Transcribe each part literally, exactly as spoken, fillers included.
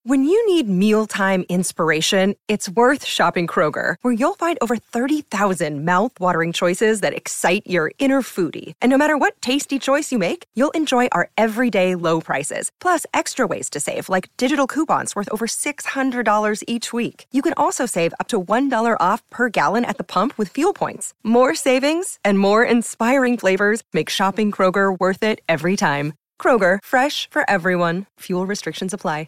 When you need mealtime inspiration, it's worth shopping Kroger, where you'll find over thirty thousand mouth-watering choices that excite your inner foodie. And no matter what tasty choice you make, you'll enjoy our everyday low prices, plus extra ways to save, like digital coupons worth over six hundred dollars each week. You can also save up to one dollar off per gallon at the pump with fuel points. More savings and more inspiring flavors make shopping Kroger worth it every time. Kroger, fresh for everyone. Fuel restrictions apply.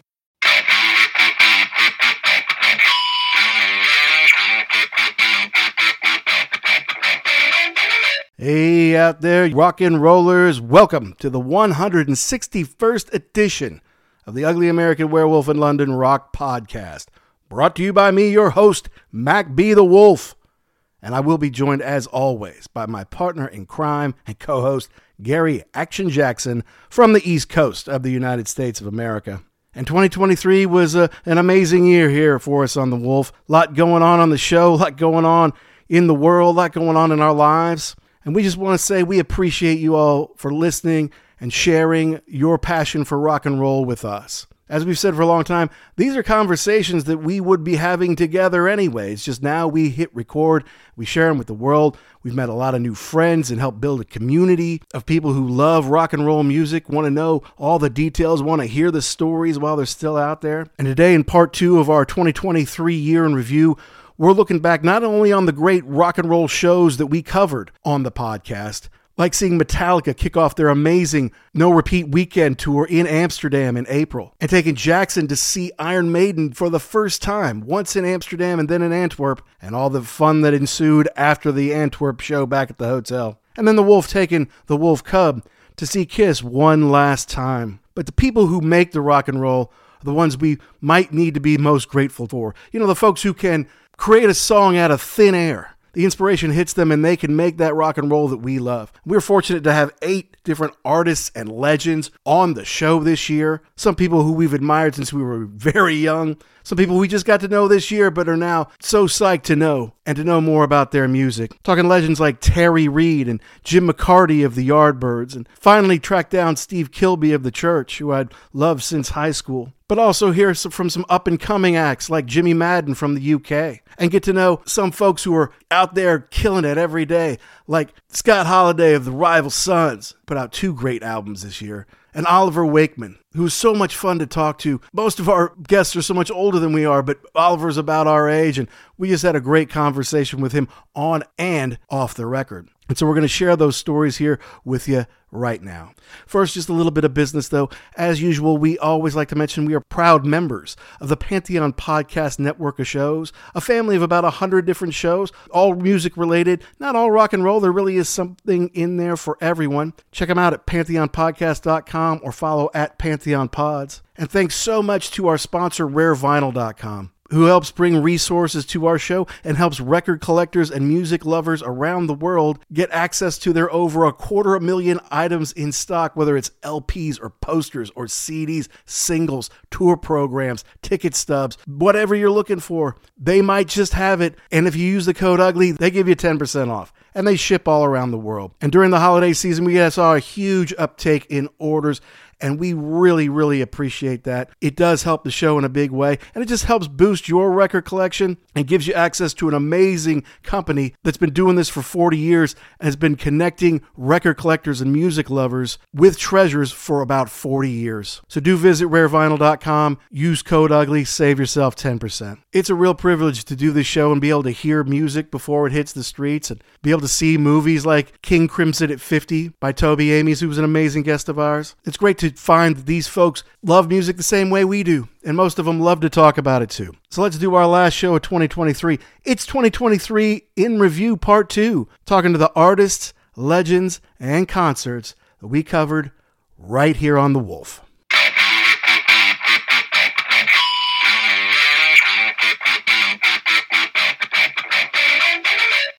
Hey out there, rock and rollers, welcome to the one hundred sixty-first edition of the Ugly American Werewolf in London Rock Podcast, brought to you by me, your host, Mac B. the Wolf. And I will be joined, as always, by my partner in crime and co-host, Gary Action Jackson, from the East Coast of the United States of America. And twenty twenty-three was a, an amazing year here for us on The Wolf. A lot going on on the show, a lot going on in the world, a lot going on in our lives. And we just want to say we appreciate you all for listening and sharing your passion for rock and roll with us. As we've said for a long time, these are conversations that we would be having together anyway. It's just now we hit record, we share them with the world. We've met a lot of new friends and helped build a community of people who love rock and roll music, want to know all the details, want to hear the stories while they're still out there. And today, in part two of our twenty twenty-three year in review, we're looking back not only on the great rock and roll shows that we covered on the podcast, like seeing Metallica kick off their amazing No Repeat Weekend tour in Amsterdam in April, and taking Jackson to see Iron Maiden for the first time, once in Amsterdam and then in Antwerp, and all the fun that ensued after the Antwerp show back at the hotel. And then the Wolf taking the Wolf Cub to see Kiss one last time. But the people who make the rock and roll are the ones we might need to be most grateful for. You know, the folks who can create a song out of thin air. The inspiration hits them and they can make that rock and roll that we love. We're fortunate to have eight different artists and legends on the show this year. Some people who we've admired since we were very young. Some people we just got to know this year but are now so psyched to know and to know more about their music. Talking legends like Terry Reid and Jim McCarty of the Yardbirds, and finally tracked down Steve Kilbey of The Church, who I'd loved since high school. But also hear from some up-and-coming acts like Jimmy Madden from the U K, and get to know some folks who are out there killing it every day, like Scott Holiday of the Rival Sons, put out two great albums this year, and Oliver Wakeman, who's so much fun to talk to. Most of our guests are so much older than we are, but Oliver's about our age, and we just had a great conversation with him on and off the record. And so we're going to share those stories here with you right now. First, just a little bit of business, though. As usual, we always like to mention we are proud members of the Pantheon Podcast Network of shows, a family of about one hundred different shows, all music-related, not all rock and roll. There really is something in there for everyone. Check them out at pantheon podcast dot com or follow at Pantheon Pods. And thanks so much to our sponsor, rare vinyl dot com. Who helps bring resources to our show and helps record collectors and music lovers around the world get access to their over a quarter a million items in stock, whether it's L Ps or posters or C Ds, singles, tour programs, ticket stubs, whatever you're looking for. They might just have it, and if you use the code UGLY, they give you ten percent off. And they ship all around the world. And during the holiday season, we saw a huge uptake in orders, and we really, really appreciate that. It does help the show in a big way, and it just helps boost your record collection and gives you access to an amazing company that's been doing this for forty years and has been connecting record collectors and music lovers with treasures for about forty years. So do visit rare vinyl dot com, use code UGLY, save yourself ten percent. It's a real privilege to do this show and be able to hear music before it hits the streets and be able to see movies like King Crimson at fifty by Toby Amies, who was an amazing guest of ours. It's great to find that these folks love music the same way we do, and most of them love to talk about it too. So let's do our last show of twenty twenty-three. It's twenty twenty-three in Review Part two, talking to the artists, legends, and concerts that we covered right here on The Wolf.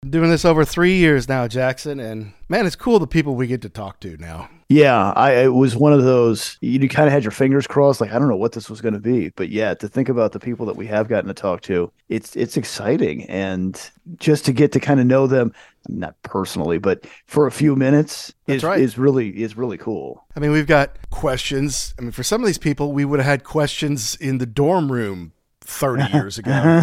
Doing this over three years now, Jackson, and man, it's cool the people we get to talk to now. Yeah, I it was one of those, you kind of had your fingers crossed, like, I don't know what this was going to be. But yeah, to think about the people that we have gotten to talk to, it's it's exciting. And just to get to kind of know them, not personally, but for a few minutes That's is, right. is really is really cool. I mean, we've got questions. I mean, for some of these people, we would have had questions in the dorm room thirty years ago.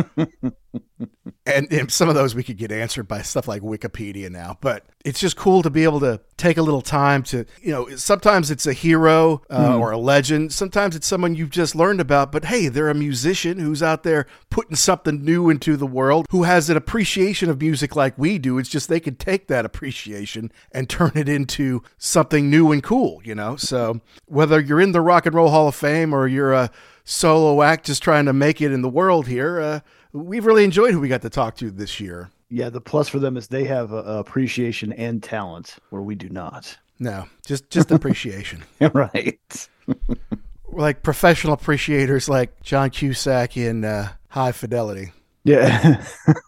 And, and some of those we could get answered by stuff like Wikipedia now, but it's just cool to be able to take a little time to, you know, sometimes it's a hero uh, mm. or a legend. Sometimes it's someone you've just learned about, but hey, they're a musician who's out there putting something new into the world, who has an appreciation of music like we do. It's just they could take that appreciation and turn it into something new and cool, you know? So whether you're in the Rock and Roll Hall of Fame or you're a solo act just trying to make it in the world here, uh, we've really enjoyed who we got to talk to this year. Yeah, the plus for them is they have uh, appreciation and talent where we do not. No, just just appreciation. Right. We're like professional appreciators like John Cusack in uh, High Fidelity. Yeah.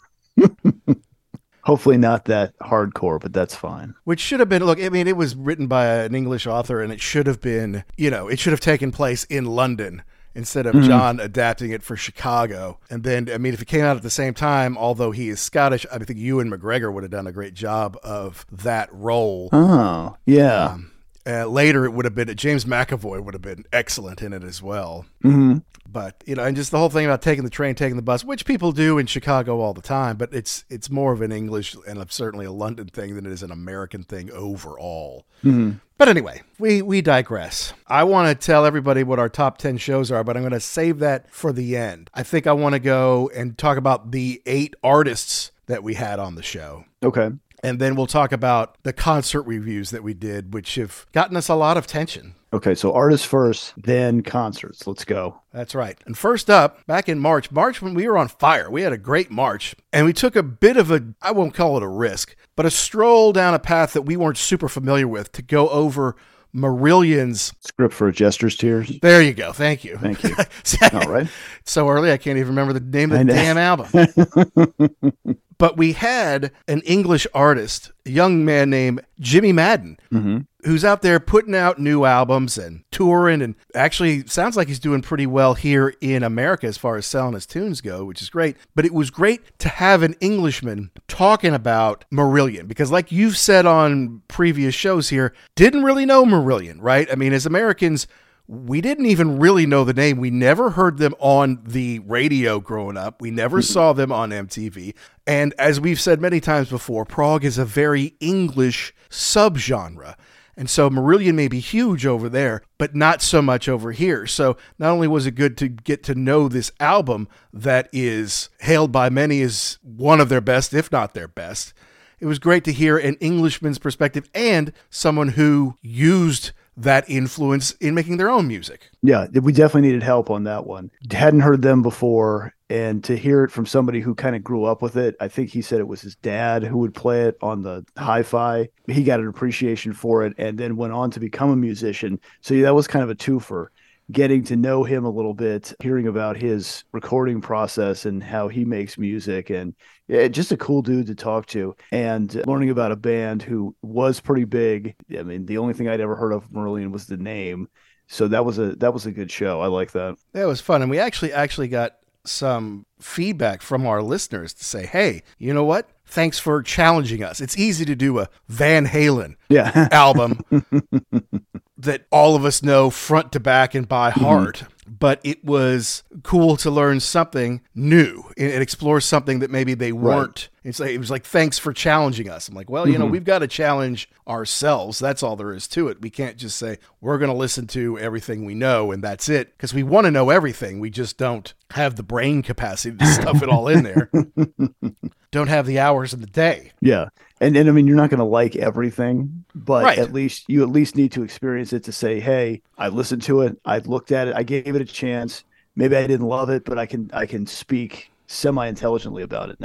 Hopefully not that hardcore, but that's fine. Which should have been, look, I mean, it was written by an English author, and it should have been, you know, it should have taken place in London instead of mm-hmm. John adapting it for Chicago. And then, I mean, if it came out at the same time, although he is Scottish, I think Ewan McGregor would have done a great job of that role. Oh, yeah. Um, uh, later, it would have been, James McAvoy would have been excellent in it as well. Mm-hmm. But, you know, and just the whole thing about taking the train, taking the bus, which people do in Chicago all the time, but it's it's more of an English and certainly a London thing than it is an American thing overall. Mm-hmm. But anyway, we, we digress. I want to tell everybody what our top ten shows are, but I'm going to save that for the end. I think I want to go and talk about the eight artists that we had on the show. Okay. And then we'll talk about the concert reviews that we did, which have gotten us a lot of tension. Okay, so artists first, then concerts. Let's go. That's right. And first up, back in March, March when we were on fire, we had a great March, and we took a bit of a, I won't call it a risk, but a stroll down a path that we weren't super familiar with to go over Marillion's Script for a Jester's Tears. There you go. Thank you. Thank you. All right. So early, I can't even remember the name of the damn album. But we had an English artist, a young man named Jimmy Madden, mm-hmm. who's out there putting out new albums and touring, and actually sounds like he's doing pretty well here in America as far as selling his tunes go, which is great. But it was great to have an Englishman talking about Marillion, because like you've said on previous shows here, didn't really know Marillion, right? I mean, as Americans, we didn't even really know the name. We never heard them on the radio growing up. We never saw them on M T V. And as we've said many times before, prog is a very English subgenre. And so Marillion may be huge over there, but not so much over here. So not only was it good to get to know this album that is hailed by many as one of their best, if not their best, it was great to hear an Englishman's perspective and someone who used that influence in making their own music. Yeah, we definitely needed help on that one. Hadn't heard them before, and to hear it from somebody who kind of grew up with it, I think he said it was his dad who would play it on the hi-fi. He got an appreciation for it and then went on to become a musician. So yeah, that was kind of a twofer. Getting to know him a little bit, hearing about his recording process and how he makes music, and yeah, just a cool dude to talk to, and learning about a band who was pretty big. I mean, the only thing I'd ever heard of Marillion was the name. So that was a that was a good show. I like that. That was fun. And we actually actually got some feedback from our listeners to say, hey, you know what? Thanks for challenging us. It's easy to do a Van Halen yeah. album that all of us know front to back and by heart. Mm-hmm. But it was cool to learn something new and explore something that maybe they weren't. Right. It's like, it was like, thanks for challenging us. I'm like, well, you mm-hmm. know, we've got to challenge ourselves. That's all there is to it. We can't just say, we're going to listen to everything we know and that's it. Because we want to know everything. We just don't have the brain capacity to stuff it all in there. Don't have the hours in the day. Yeah. And, and I mean, you're not going to like everything, but right. at least you at least need to experience it to say, hey, I listened to it. I looked at it. I gave it a chance. Maybe I didn't love it, but I can I can speak semi-intelligently about it now.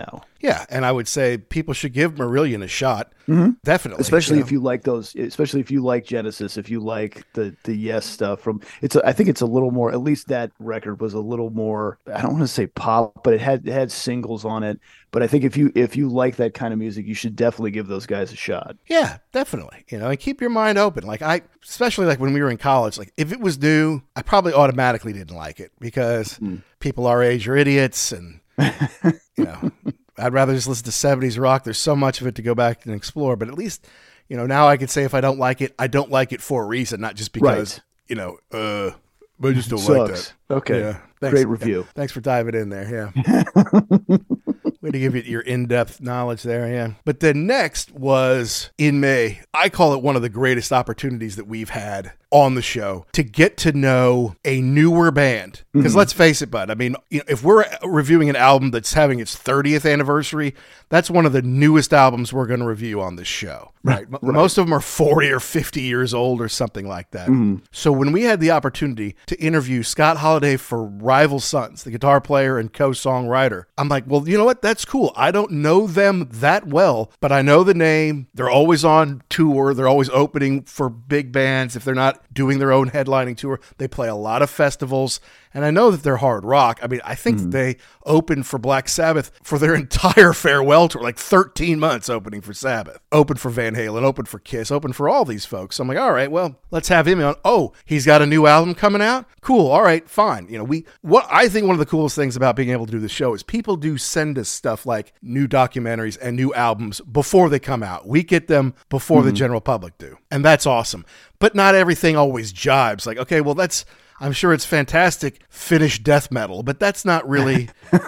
Yeah, and I would say people should give Marillion a shot. Mm-hmm. Definitely. Especially you know? if you like those, especially if you like Genesis, if you like the the Yes stuff from it's a, I think it's a little more, at least that record was a little more, I don't want to say pop, but it had it had singles on it. But I think if you if you like that kind of music, you should definitely give those guys a shot. Yeah, definitely. You know, and keep your mind open. Like I, especially like when we were in college, like if it was new, I probably automatically didn't like it because mm. people our age are idiots and, you know, I'd rather just listen to seventies rock. There's so much of it to go back and explore, but at least, you know, now I can say if I don't like it, I don't like it for a reason, not just because, right. you know, uh, I just don't Sucks. like that. Okay. Yeah. Great review. Thanks for diving in there. Yeah. Way to give it your in-depth knowledge there, yeah. But then next was in May. I call it one of the greatest opportunities that we've had on the show to get to know a newer band. Because mm-hmm. let's face it, bud, I mean, you know, if we're reviewing an album that's having its thirtieth anniversary, that's one of the newest albums we're going to review on this show. Right? right. Most of them are forty or fifty years old or something like that. Mm-hmm. So when we had the opportunity to interview Scott Holiday for Rival Sons, the guitar player and co-songwriter, I'm like, well, you know what? That's cool. I don't know them that well, but I know the name. They're always on tour. They're always opening for big bands. If they're not doing their own headlining tour, they play a lot of festivals. And I know that they're hard rock. I mean, I think mm-hmm. they opened for Black Sabbath for their entire farewell tour, like thirteen months opening for Sabbath, opened for Van Halen, opened for Kiss, opened for all these folks. So I'm like, all right, well, let's have him on. Oh, he's got a new album coming out? Cool. All right, fine. You know, we, what I think one of the coolest things about being able to do the show is people do send us stuff like new documentaries and new albums before they come out. We get them before mm-hmm. the general public do. And that's awesome. But not everything always jibes. Like, okay, well, that's, I'm sure it's fantastic Finnish death metal, but that's not really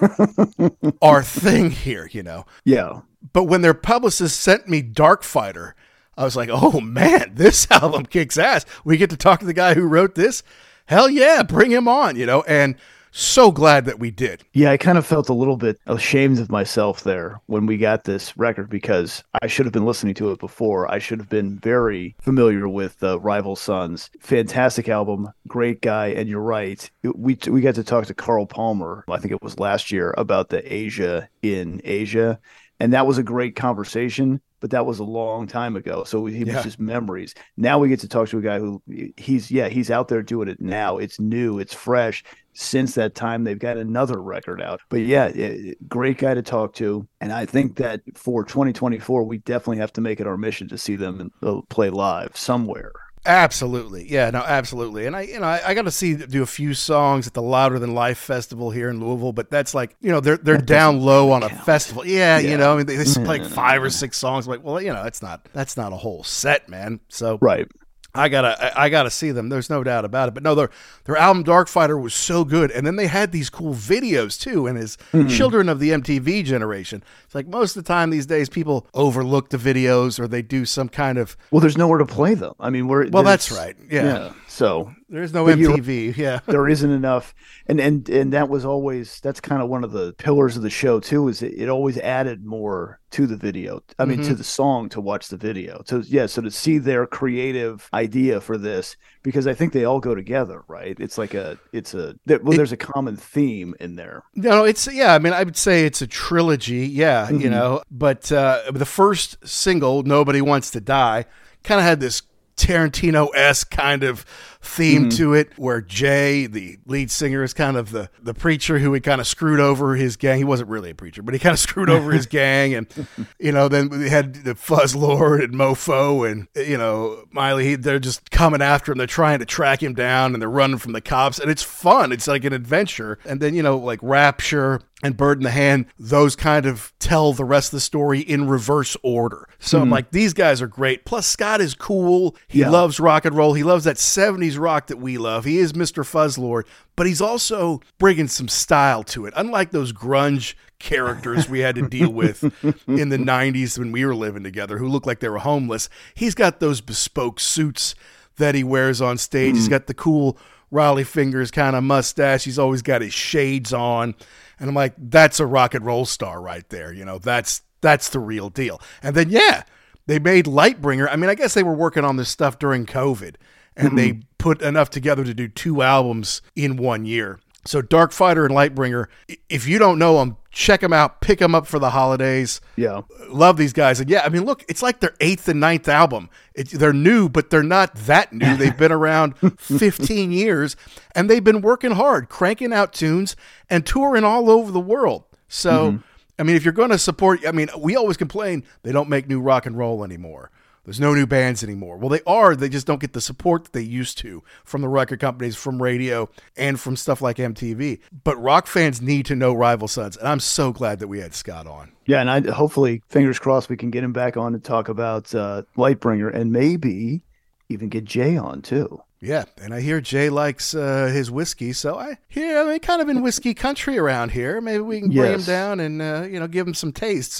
our thing here, you know? Yeah. But when their publicist sent me Dark Fighter, I was like, oh man, this album kicks ass. We get to talk to the guy who wrote this. Hell yeah, bring him on, you know? And so glad that we did. Yeah, I kind of felt a little bit ashamed of myself there when we got this record because I should have been listening to it before. I should have been very familiar with uh, Rival Sons. Fantastic album, great guy, and you're right. We we got to talk to Carl Palmer, I think it was last year, about the Asia in Asia, and that was a great conversation. But that was a long time ago. So he was yeah. just memories. Now we get to talk to a guy who he's, yeah, he's out there doing it now. It's new. It's fresh. Since that time, they've got another record out. But yeah, it, great guy to talk to. And I think that for twenty twenty-four, we definitely have to make it our mission to see them uh, play live somewhere. Absolutely. Yeah, no, absolutely. And I, you know, I, I got to see, do a few songs at the Louder Than Life festival here in Louisville, but that's like, you know, they're, they're down low on a count. festival. Yeah, yeah. You know, I mean, they, they play like five or six songs. I'm like, well, you know, that's not, that's not a whole set, man. So, right. I gotta, I gotta see them. There's no doubt about it. But no, their their album Dark Fighter was so good, and then they had these cool videos too. And as mm-hmm. children of the M T V generation, it's like most of the time these days people overlook the videos or they do some kind of. Well, there's nowhere to play them. I mean, we're well, that's right. Yeah. yeah. So there's no M T V. Yeah, there isn't enough, and and and that was always that's kind of one of the pillars of the show too. Is it, it always added more to the video. I mean, mm-hmm. to the song to watch the video. So yeah, so to see their creative idea for this, because I think they all go together, right? It's like a, it's a, well, it, there's a common theme in there. No, it's, yeah, I mean, I would say it's a trilogy, yeah, mm-hmm. you know, but uh, the first single, Nobody Wants to Die, kind of had this Tarantino-esque kind of theme mm-hmm. to it, where Jay, the lead singer, is kind of the, the preacher who had kind of screwed over his gang. He wasn't really a preacher, but he kind of screwed over his gang. And, you know, then we had the Fuzz Lord and Mofo and, you know, Miley, he, they're just coming after him. They're trying to track him down and they're running from the cops. And it's fun. It's like an adventure. And then, you know, like Rapture and Bird in the Hand, those kind of tell the rest of the story in reverse order. So mm-hmm. I'm like, these guys are great. Plus, Scott is cool. He yeah. loves rock and roll. He loves that seventies rock that we love. He is Mister Fuzzlord, but he's also bringing some style to it. Unlike those grunge characters we had to deal with in the nineties when we were living together who looked like they were homeless, he's got those bespoke suits that he wears on stage. Mm-hmm. He's got the cool Raleigh fingers kind of mustache. He's always got his shades on. And I'm like, that's a rock and roll star right there. You know, that's that's the real deal. And then, yeah, they made Lightbringer. I mean, I guess they were working on this stuff during COVID, and mm-hmm. they put enough together to do two albums in one year. So Darkfighter and Lightbringer, if you don't know them, check them out, pick them up for the holidays. Yeah. Love these guys. And yeah, I mean, look, it's like their eighth and ninth album. It, they're new, but they're not that new. They've been around fifteen years, and they've been working hard, cranking out tunes and touring all over the world. So, mm-hmm. I mean, if you're going to support, I mean, we always complain they don't make new rock and roll anymore. There's no new bands anymore. Well, they are. They just don't get the support that they used to from the record companies, from radio, and from stuff like M T V. But rock fans need to know Rival Sons, and I'm so glad that we had Scott on. Yeah, and I hopefully, fingers crossed, we can get him back on to talk about uh, Lightbringer, and maybe even get Jay on, too. Yeah, and I hear Jay likes uh, his whiskey, so I hear, I mean, kind of in whiskey country around here. Maybe we can bring yes. him down and, uh, you know, give him some tastes.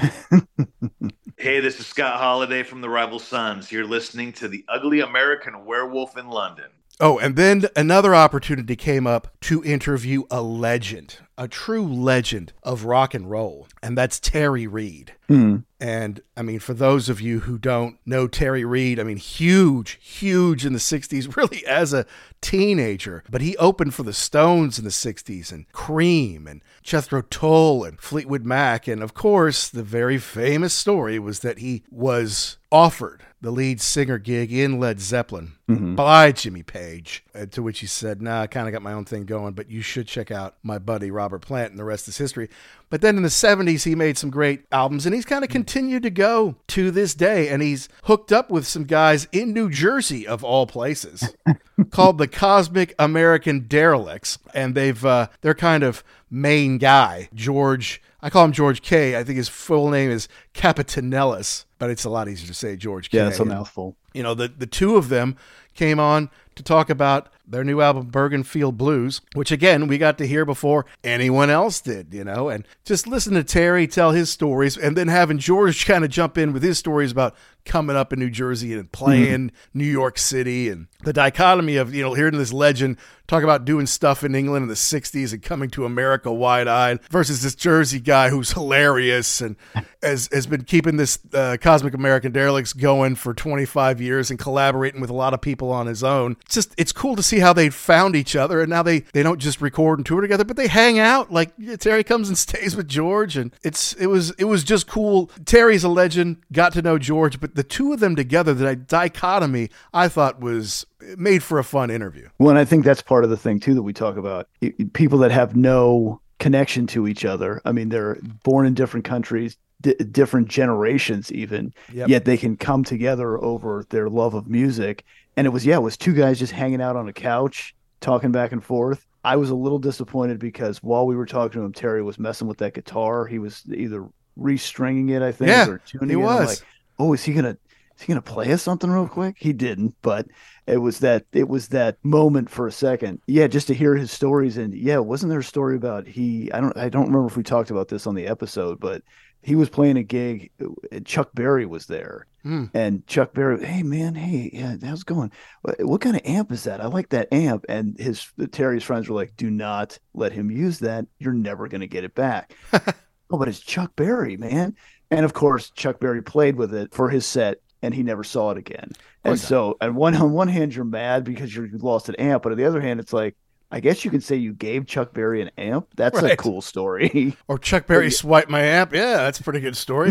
Hey, this is Scott Holiday from the Rival Sons. You're listening to The Ugly American Werewolf in London. Oh, and then another opportunity came up to interview a legend, a true legend of rock and roll, and that's Terry Reid. Mm. And, I mean, for those of you who don't know Terry Reid, I mean, huge, huge in the sixties, really as a teenager. But he opened for the Stones in the sixties, and Cream, and Jethro Tull, and Fleetwood Mac. And, of course, the very famous story was that he was offered the lead singer gig in Led Zeppelin mm-hmm. by Jimmy Page, uh, to which he said, nah, I kind of got my own thing going, but you should check out my buddy Robert Plant, and the rest is history. But then in the seventies, he made some great albums, and he's kind of continued to go to this day, and he's hooked up with some guys in New Jersey, of all places, called the Cosmic American Derelicts, and they've uh, they're kind of main guy, George, I call him George K. I think his full name is Capitanellis, but it's a lot easier to say George K. Yeah, it's a mouthful. You know, the, the two of them came on to talk about their new album, Bergenfield Blues, which, again, we got to hear before anyone else did, you know, and just listen to Terry tell his stories, and then having George kind of jump in with his stories about coming up in New Jersey and playing mm-hmm. New York City, and the dichotomy of, you know, hearing this legend talk about doing stuff in England in the sixties and coming to America wide-eyed versus this Jersey guy who's hilarious and has, has been keeping this uh, Cosmic American Derelicts going for twenty-five years and collaborating with a lot of people on his own. It's just, it's cool to see how they found each other, and now they, they don't just record and tour together, but they hang out. Like, Terry comes and stays with George, and it's it was it was just cool. Terry's a legend, got to know George, but the two of them together, the dichotomy, I thought was made for a fun interview. Well, and I think that's part of the thing, too, that we talk about. People that have no connection to each other. I mean, they're born in different countries, d- different generations even, yep. yet they can come together over their love of music. And it was, yeah, it was two guys just hanging out on a couch, talking back and forth. I was a little disappointed because while we were talking to him, Terry was messing with that guitar. He was either restringing it, I think, yeah, or tuning he it. was. I'm like, oh, is he gonna is he gonna play us something real quick? He didn't, but it was that it was that moment for a second. Yeah, just to hear his stories. And yeah, wasn't there a story about he I don't I don't remember if we talked about this on the episode, but he was playing a gig. Chuck Berry was there. Mm. And Chuck Berry, hey man, hey, yeah, how's it going? What, what kind of amp is that? I like that amp. And his Terry's friends were like, do not let him use that. You're never going to get it back. Oh, but it's Chuck Berry, man. And of course, Chuck Berry played with it for his set, and he never saw it again. And so, on one on one hand, you're mad because you lost an amp, but on the other hand, it's like, I guess you could say you gave Chuck Berry an amp. That's right. A cool story. Or Chuck Berry swiped my amp. Yeah, that's a pretty good story.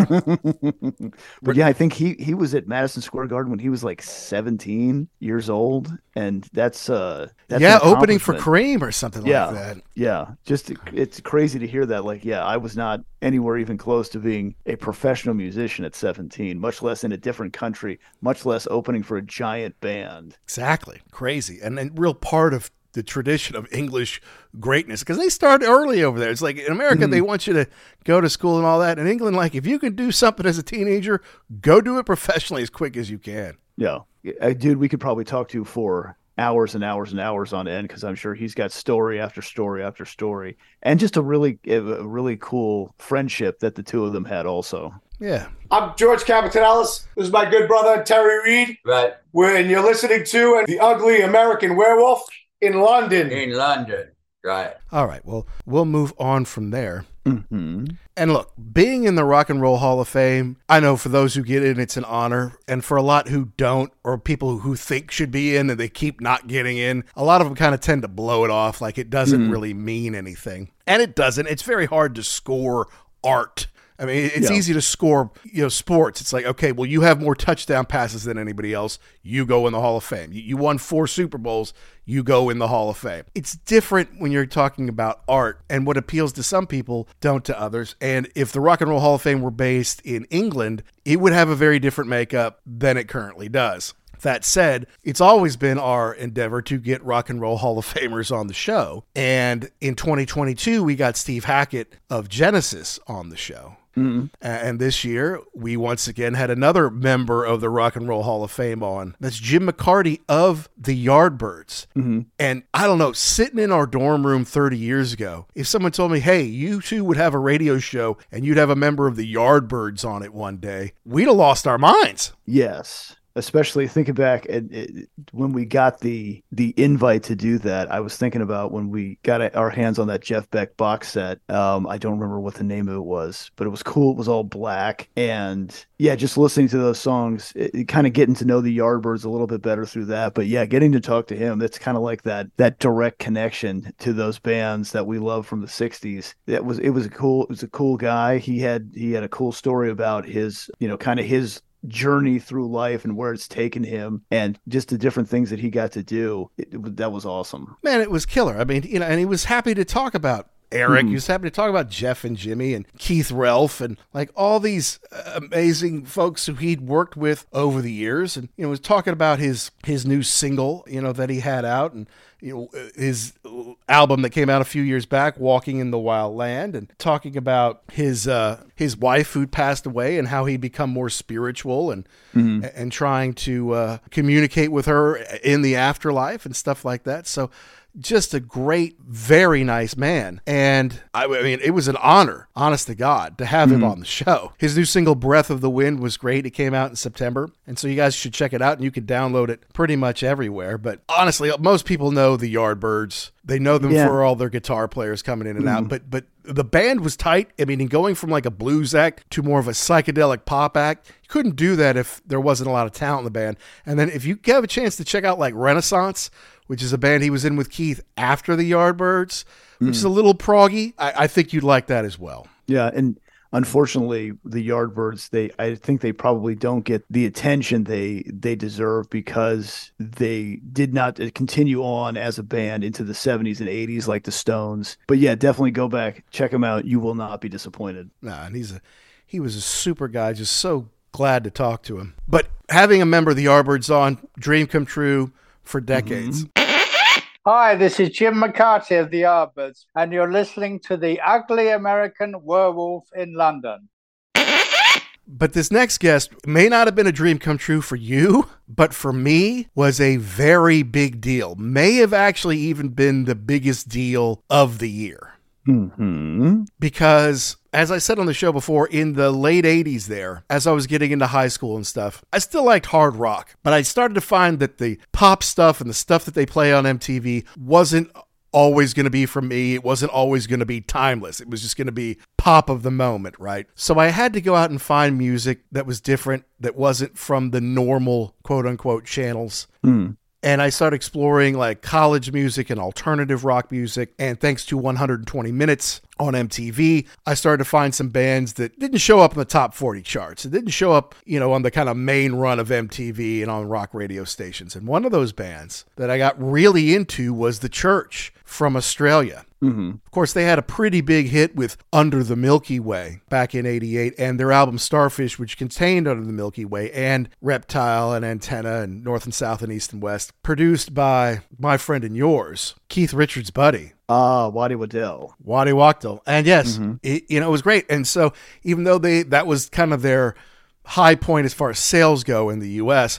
But yeah, I think he he was at Madison Square Garden when he was like seventeen years old, and that's uh that's yeah, opening for Cream or something yeah, like that. Yeah, just it's crazy to hear that. Like, yeah, I was not anywhere even close to being a professional musician at seventeen, much less in a different country, much less opening for a giant band. Exactly, crazy, and and real part of the tradition of English greatness, because they started early over there. It's like in America, mm-hmm. they want you to go to school and all that. In England, like if you can do something as a teenager, go do it professionally as quick as you can. Yeah. Dude, we could probably talk to for hours and hours and hours on end, because I'm sure he's got story after story after story, and just a really, a really cool friendship that the two of them had also. Yeah. I'm George Capitanellis. This is my good brother, Terry Reid. Right. We're, and you're listening to The Ugly American Werewolf in London. In London. Right. All right. Well, we'll move on from there. Mm-hmm. And look, being in the Rock and Roll Hall of Fame, I know for those who get in, it's an honor. And for a lot who don't, or people who think should be in and they keep not getting in, a lot of them kind of tend to blow it off like it doesn't mm-hmm. really mean anything. And it doesn't. It's very hard to score art. I mean, it's yeah. easy to score, you know, sports. It's like, okay, well, you have more touchdown passes than anybody else. You go in the Hall of Fame. You, you won four Super Bowls. You go in the Hall of Fame. It's different when you're talking about art, and what appeals to some people don't to others. And if the Rock and Roll Hall of Fame were based in England, it would have a very different makeup than it currently does. That said, it's always been our endeavor to get Rock and Roll Hall of Famers on the show. And in twenty twenty-two, we got Steve Hackett of Genesis on the show. Mm-hmm. And this year, we once again had another member of the Rock and Roll Hall of Fame on. That's Jim McCarty of the Yardbirds. Mm-hmm. And I don't know, sitting in our dorm room thirty years ago, if someone told me, hey, you two would have a radio show and you'd have a member of the Yardbirds on it one day, we'd have lost our minds. Yes. Especially thinking back at, at when we got the the invite to do that, I was thinking about when we got our hands on that Jeff Beck box set. Um, I don't remember what the name of it was, but it was cool. It was all black. And yeah, just listening to those songs, it, it kind of getting to know the Yardbirds a little bit better through that. But yeah, getting to talk to him, that's kind of like that that direct connection to those bands that we love from the sixties. That was it was a cool it was a cool guy. He had he had a cool story about his, you know, kind of his journey through life and where it's taken him and just the different things that he got to do. It, it, that was awesome. Man, it was killer. I mean, you know, and he was happy to talk about Eric. Mm. He was happy to talk about Jeff and Jimmy and Keith Relf and like all these amazing folks who he'd worked with over the years. And, you know, was talking about his, his new single, you know, that he had out, and, you know, his album that came out a few years back, Walking in the Wild Land, and talking about his uh, his wife who'd passed away and how he'd become more spiritual and mm-hmm. and trying to uh, communicate with her in the afterlife and stuff like that. So just a great, very nice man. And I, I mean, it was an honor, honest to God, to have mm-hmm. him on the show. His new single, Breath of the Wind, was great. It came out in September. And so you guys should check it out, and you can download it pretty much everywhere. But honestly, most people know the Yardbirds. They know them yeah. for all their guitar players coming in and mm-hmm. out. But but the band was tight. I mean, in going from like a blues act to more of a psychedelic pop act, you couldn't do that if there wasn't a lot of talent in the band. And then if you have a chance to check out like Renaissance, which is a band he was in with Keith after the Yardbirds, which mm. is a little proggy, I, I think you'd like that as well. Yeah, and unfortunately, the Yardbirds, they I think they probably don't get the attention they they deserve because they did not continue on as a band into the seventies and eighties like the Stones. But yeah, definitely go back, check them out. You will not be disappointed. Nah, and he's a he was a super guy, just so glad to talk to him. But having a member of the Yardbirds on, dream come true for decades. Mm-hmm. Hi, this is Jim McCarty of the Yardbirds, and you're listening to the Ugly American Werewolf in London. But this next guest may not have been a dream come true for you, but for me was a very big deal. May have actually even been the biggest deal of the year. Mm-hmm. Because, as I said on the show before, in the late eighties there, as I was getting into high school and stuff, I still liked hard rock, but I started to find that the pop stuff and the stuff that they play on M T V wasn't always going to be for me. It wasn't always going to be timeless. It was just going to be pop of the moment, right? So I had to go out and find music that was different, that wasn't from the normal quote-unquote channels. Mm. And I started exploring like college music and alternative rock music. And thanks to one hundred twenty minutes on M T V, I started to find some bands that didn't show up in the top forty charts. It didn't show up, you know, on the kind of main run of M T V and on rock radio stations. And one of those bands that I got really into was The Church from Australia. Mm-hmm. Of course, they had a pretty big hit with Under the Milky Way back in eighty-eight, and their album Starfish, which contained Under the Milky Way and Reptile and Antenna and North and South and East and West, produced by my friend and yours, Keith Richards' buddy. Ah, uh, Waddy Waddell. Waddy Wachtel. And yes, mm-hmm. it, you know, it was great. And so even though they that was kind of their high point as far as sales go in the U S,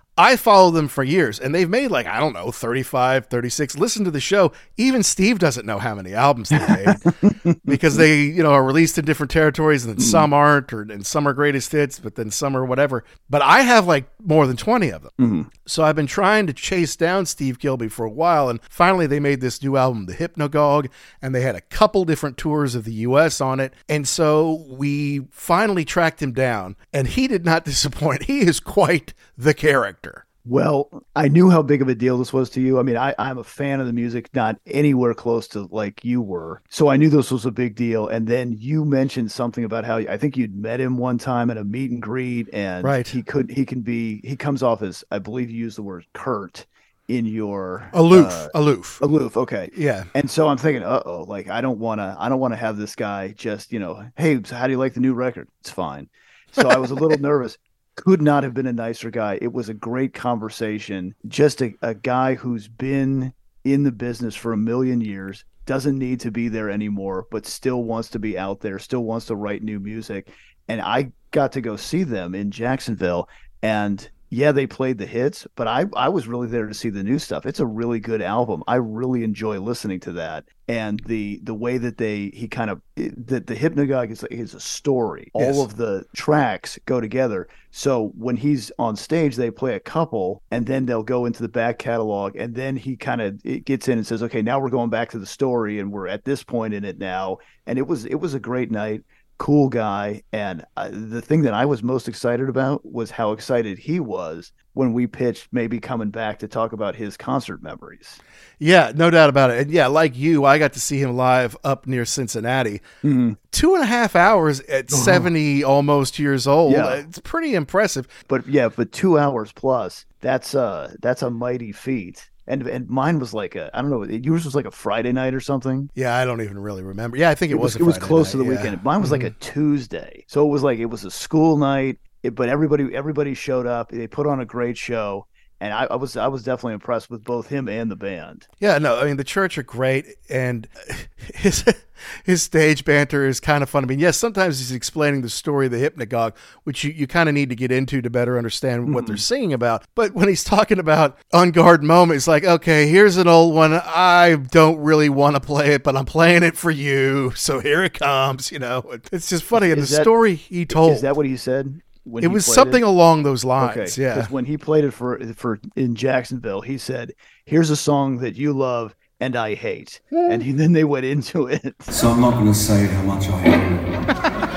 I follow them for years, and they've made like, I don't know, thirty-five, thirty-six. Listen to the show. Even Steve doesn't know how many albums they made because they, you know, are released in different territories, and then some aren't, or and some are greatest hits, but then some are whatever. But I have like more than twenty of them. Mm-hmm. So I've been trying to chase down Steve Kilbey for a while, and finally they made this new album, The Hypnagogue, and they had a couple different tours of the U S on it. And so we finally tracked him down, and he did not disappoint. He is quite the character. Well, I knew how big of a deal this was to you. I mean, I, I'm a fan of the music, not anywhere close to like you were. So I knew this was a big deal. And then you mentioned something about how I think you'd met him one time at a meet and greet, and right. he could, he can be, he comes off as, I believe you used the word curt in your aloof, uh, aloof, aloof. Okay. Yeah. And so I'm thinking, uh oh, like, I don't want to, I don't want to have this guy just, you know, hey, so how do you like the new record? It's fine. So I was a little nervous. Could not have been a nicer guy. It was a great conversation. Just a, a guy who's been in the business for a million years, doesn't need to be there anymore, but still wants to be out there, still wants to write new music. And I got to go see them in Jacksonville, and yeah, they played the hits, but I, I was really there to see the new stuff. It's a really good album. I really enjoy listening to that. And the the way that they, he kind of, that the Hypnagogue is, is a story. Yes. All of the tracks go together. So when he's on stage, they play a couple, and then they'll go into the back catalog, and then he kind of gets in and says, okay, now we're going back to the story, and we're at this point in it now. And it was it was a great night. Cool guy. And uh, the thing that I was most excited about was how excited he was when we pitched maybe coming back to talk about his concert memories. Yeah, no doubt about it. And yeah, like you, I got to see him live up near Cincinnati. Mm-hmm. Two and a half hours at uh-huh. seventy almost years old. Yeah. It's pretty impressive. But yeah, but two hours plus, that's uh that's a mighty feat. And and mine was like a, I don't know, yours was like a Friday night or something. Yeah, I don't even really remember. Yeah, I think it, it was. was. A it was Friday close night, to the yeah. weekend. Mine was mm-hmm. like a Tuesday, so it was like it was a school night. It, but everybody everybody showed up. They put on a great show, and I, I was I was definitely impressed with both him and the band. Yeah, no, I mean the Church are great, and his his stage banter is kind of fun. I mean, yes, sometimes he's explaining the story of the Hypnagogue, which you, you kind of need to get into to better understand mm-hmm. what they're singing about. But when he's talking about On Guard Moment, it's like, okay, here's an old one. I don't really want to play it, but I'm playing it for you. So here it comes. You know, it's just funny. And the that, story he told. Is that what he said? When it he was something it? along those lines. Okay. Yeah. Because when he played it for for in Jacksonville, he said, here's a song that you love and I hate. And he, then they went into it. So I'm not going to say how much I hate it.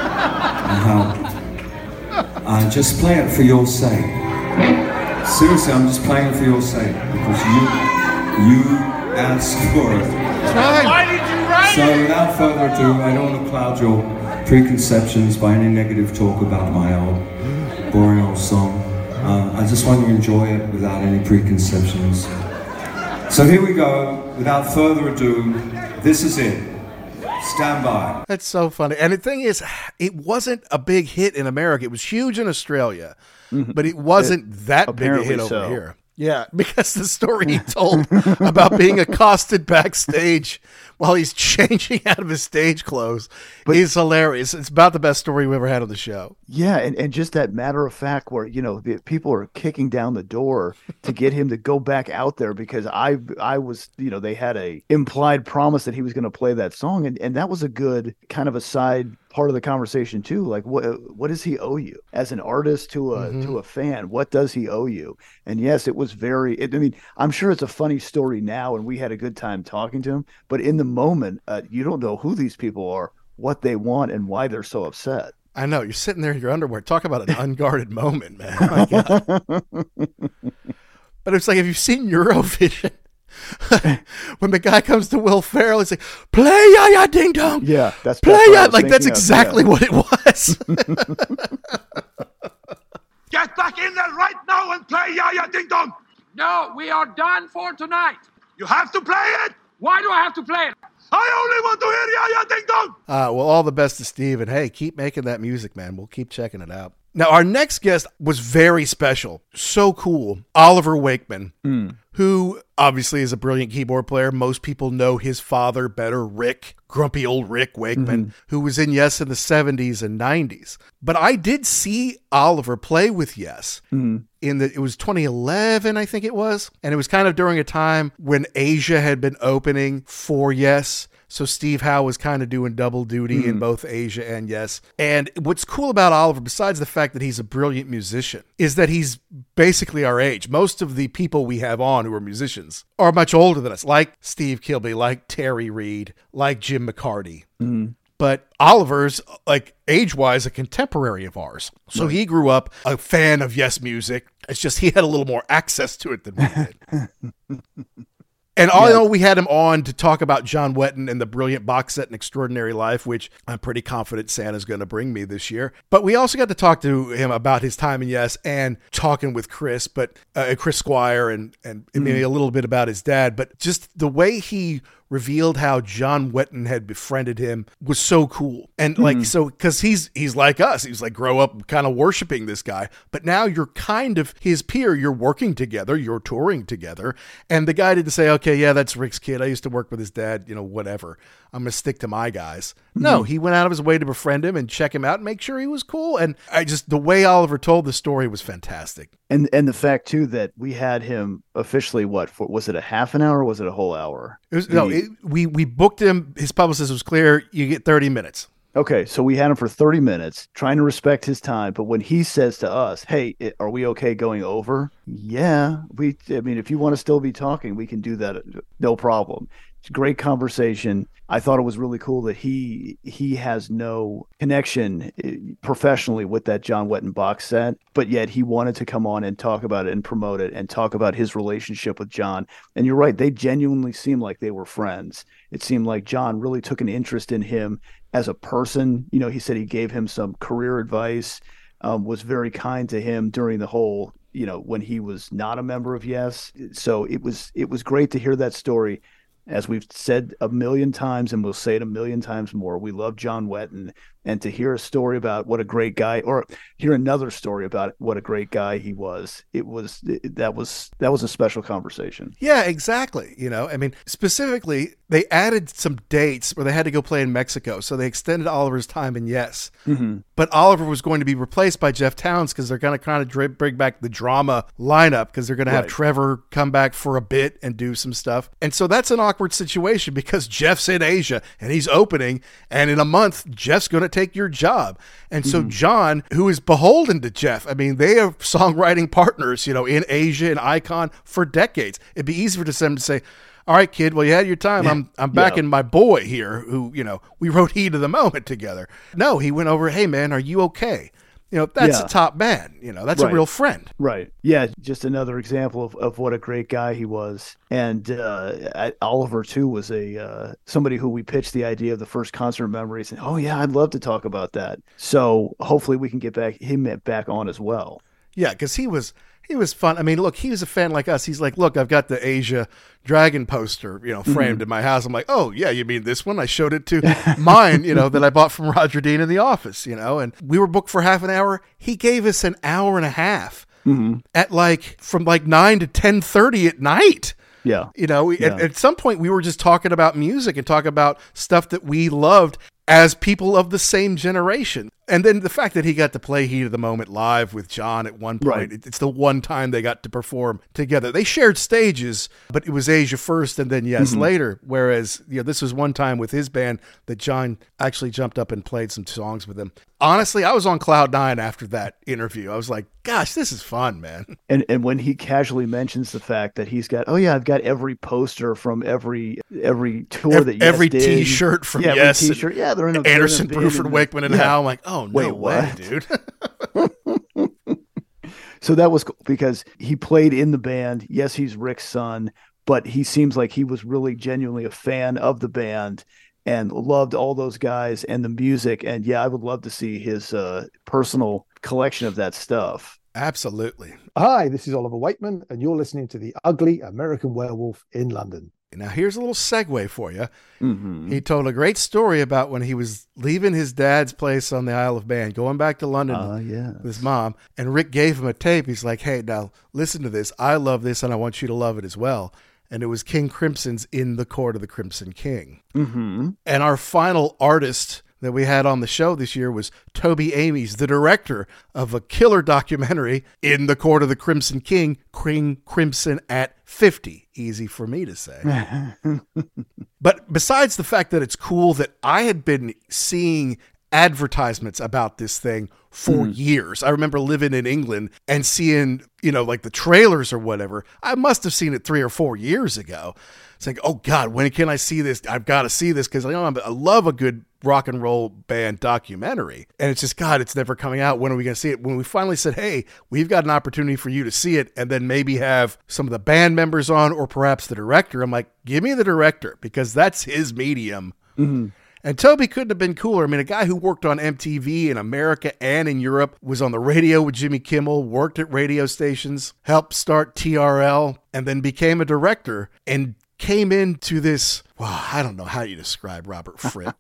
And how I just play it for your sake. Seriously, I'm just playing it for your sake. Because you you asked for it. Why did you write So it? without further ado, I don't want to cloud your preconceptions by any negative talk about my old, boring old song. Uh, I just want you to enjoy it without any preconceptions. So here we go. Without further ado, this is it. Stand by. That's so funny. And the thing is, it wasn't a big hit in America. It was huge in Australia, mm-hmm. but it wasn't it, that big a hit over so. here. Yeah, because the story he told about being accosted backstage while he's changing out of his stage clothes but, is hilarious. It's about the best story we ever had on the show. Yeah, and, and just that matter of fact where, you know, the people are kicking down the door to get him to go back out there because I I was, you know, they had a implied promise that he was going to play that song. And, and that was a good kind of a side part of the conversation too. Like what what does he owe you as an artist to a mm-hmm. to a fan? What does he owe you? And yes, it was very it, I mean, I'm sure it's a funny story now and we had a good time talking to him, but in the moment, uh, you don't know who these people are, what they want, and why they're so upset. I know. You're sitting there in your underwear. Talk about an unguarded moment, man. Oh my God. But it's like, have you seen Eurovision? When the guy comes to Will Ferrell, he's like, play Ya Ya Ding Dong. Yeah, that's play that's Ya. Like, that's of, exactly yeah. what it was. Get back in there right now and play Ya Ya Ding Dong. No, we are done for tonight. You have to play it. Why do I have to play it? I only want to hear Ya Ya Ding Dong. Uh, well, all the best to Steve. And hey, keep making that music, man. We'll keep checking it out. Now, our next guest was very special. So cool. Oliver Wakeman, Mm. who obviously is a brilliant keyboard player. Most people know his father better, Rick, grumpy old Rick Wakeman, Mm-hmm. who was in Yes in the seventies and nineties. But I did see Oliver play with Yes. Mm. In the, it was twenty eleven, I think it was. And it was kind of during a time when Asia had been opening for Yes. So Steve Howe was kind of doing double duty Mm-hmm. in both Asia and Yes. And what's cool about Oliver, besides the fact that he's a brilliant musician, is that he's basically our age. Most of the people we have on who are musicians are much older than us, like Steve Kilbey, like Terry Reid, like Jim McCarty. Mm. But Oliver's, like, age-wise, a contemporary of ours. So Right. he grew up a fan of Yes music. It's just he had a little more access to it than we did. And all Yeah. in all, we had him on to talk about John Wetton and the brilliant box set An Extraordinary Life, which I'm pretty confident Santa's going to bring me this year. But we also got to talk to him about his time in Yes and talking with Chris, but uh, Chris Squire and, and maybe a little bit about his dad. But just the way he revealed how John Wetton had befriended him was so cool. And like, Mm. so, cause he's, he's like us, he's like, grow up kind of worshiping this guy, but now you're kind of his peer. You're working together, you're touring together. And the guy didn't say, okay, yeah, that's Rick's kid. I used to work with his dad, you know, whatever. I'm going to stick to my guys. No, he went out of his way to befriend him and check him out and make sure he was cool. And I just, the way Oliver told the story was fantastic. And and the fact too that we had him officially, what for, was it a half an hour or was it a whole hour? It was, no, it, we, we booked him. His publicist was clear. You get thirty minutes. Okay, so we had him for thirty minutes, trying to respect his time. But when he says to us, "Hey, i- are we okay going over?" Yeah, we. I mean, if you want to still be talking, we can do that. No problem. It's a great conversation. I thought it was really cool that he he has no connection eh, professionally with that John Wetton box set, but yet he wanted to come on and talk about it and promote it and talk about his relationship with John. And you're right, they genuinely seemed like they were friends. It seemed like John really took an interest in him as a person. You know, he said he gave him some career advice, um, was very kind to him during the whole, you know, when he was not a member of Yes. So it was it was great to hear that story. As we've said a million times, and we'll say it a million times more, we love John Wetton. And to hear a story about what a great guy, or hear another story about what a great guy he was, it was it, that was that was a special conversation. Yeah, exactly. You know, I mean, specifically, they added some dates where they had to go play in Mexico. So they extended Oliver's time in Yes. Mm-hmm. But Oliver was going to be replaced by Jeff Towns because they're going to kind of dri- bring back the drama lineup because they're going to have Right. Trevor come back for a bit and do some stuff. And so that's an awkward situation because Jeff's in Asia and he's opening. And in a month, Jeff's going to take your job. And so John, who is beholden to Jeff, I mean, they are songwriting partners, you know, in Asia and Icon for decades. It'd be easy for them to say, all right, kid, well, you had your time. I'm I'm back Yeah. in my boy here who, you know, we wrote Heat of the Moment together. No, he went over, hey, man, are you okay? You know, that's Yeah. a top man. You know, that's Right. a real friend. Right. Yeah. Just another example of, of what a great guy he was. And uh, I, Oliver, too, was a uh, somebody who we pitched the idea of the first concert memories. And, oh, yeah, I'd love to talk about that. So hopefully we can get back him back on as well. Yeah, because he was he was fun. I mean, look, he was a fan like us. He's like, look, I've got the Asia Dragon poster, you know, framed in my house. I'm like, oh, yeah, you mean this one? I showed it to mine, you know, that I bought from Roger Dean in the office, you know, and we were booked for half an hour. He gave us an hour and a half at like from like nine to ten thirty at night. Yeah. You know, we, Yeah. at, at some point we were just talking about music and talking about stuff that we loved as people of the same generation. And then the fact that he got to play Heat of the Moment live with John at one point, Right. it- it's the one time they got to perform together. They shared stages, but it was Asia first and then Yes later. Whereas, you know, this was one time with his band that John actually jumped up and played some songs with him. Honestly, I was on cloud nine after that interview. I was like, gosh, this is fun, man. And and when he casually mentions the fact that he's got, oh yeah, I've got every poster from every every tour Ev- that Yes every did. T-shirt from yeah, every Yes and T-shirt. Yeah, they're in a they're in a Anderson, band Bruford, in- Wakeman, and yeah. Howe. I'm like, oh, no Wait, way, what? dude. So that was cool because he played in the band. Yes, he's Rick's son, but he seems like he was really genuinely a fan of the band and loved all those guys and the music. And yeah, I would love to see his uh, personal collection of that stuff. Absolutely. Hi, this is Oliver Wakeman, and you're listening to The Ugly American Werewolf in London. Now, here's a little segue for you. Mm-hmm. He told a great story about when he was leaving his dad's place on the Isle of Man, going back to London uh, yes. with his mom, and Rick gave him a tape. He's like, hey, now listen to this. I love this, and I want you to love it as well. And it was King Crimson's In the Court of the Crimson King. Mm-hmm. And our final artist that we had on the show this year was Toby Amies, the director of a killer documentary, In the Court of the Crimson King, King Crimson at fifty. Easy for me to say. But besides the fact that it's cool that I had been seeing advertisements about this thing for mm. years. I remember living in England and seeing, you know, like the trailers or whatever. I must have seen it three or four years ago. It's like, oh God, when can I see this? I've got to see this because, you know, I love a good rock and roll band documentary. And it's just, God, it's never coming out. When are we going to see it? When we finally said, hey, we've got an opportunity for you to see it and then maybe have some of the band members on or perhaps the director. I'm like, give me the director because that's his medium. Mm-hmm. And Toby couldn't have been cooler. I mean, a guy who worked on M T V in America and in Europe, was on the radio with Jimmy Kimmel, worked at radio stations, helped start T R L, and then became a director and came into this, well, I don't know how you describe Robert Fripp.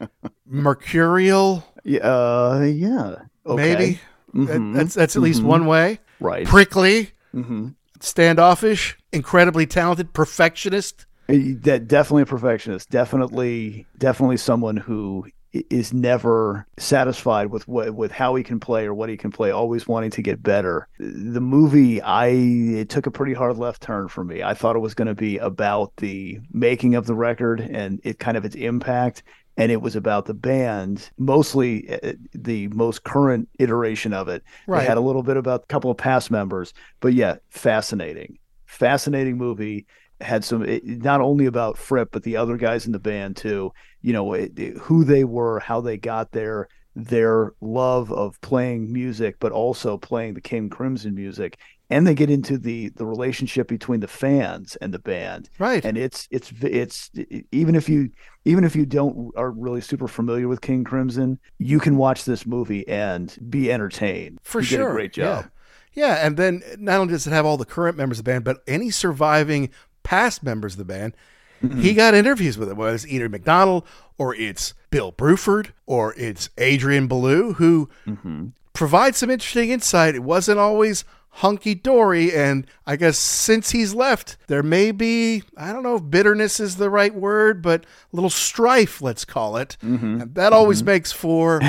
Mercurial? Yeah, uh, yeah. Okay. Maybe? Mm-hmm. That's, that's at mm-hmm. least one way. Right. Prickly, mm-hmm. standoffish, incredibly talented, perfectionist. That definitely a perfectionist. Definitely, definitely someone who is never satisfied with what with how he can play or what he can play. Always wanting to get better. The movie, I it took a pretty hard left turn for me. I thought it was going to be about the making of the record and it kind of its impact. And it was about the band, mostly the most current iteration of it. Right. They had a little bit about a couple of past members, but yeah, fascinating, fascinating movie. Had some, it, not only about Fripp, but the other guys in the band too, you know, it, it, who they were, how they got there, their love of playing music, but also playing the King Crimson music. And they get into the, the relationship between the fans and the band. Right. And it's, it's, it's, even if you, even if you don't are really super familiar with King Crimson, you can watch this movie and be entertained. For you sure. Did a great job. Yeah. Yeah. And then not only does it have all the current members of the band, but any surviving past members of the band, mm-hmm. he got interviews with them, whether it's Ian McDonald or it's Bill Bruford or it's Adrian Belew, who mm-hmm. provides some interesting insight. It wasn't always hunky-dory, and I guess since he's left, there may be, I don't know if bitterness is the right word, but a little strife, let's call it. Mm-hmm. And that always mm-hmm. makes for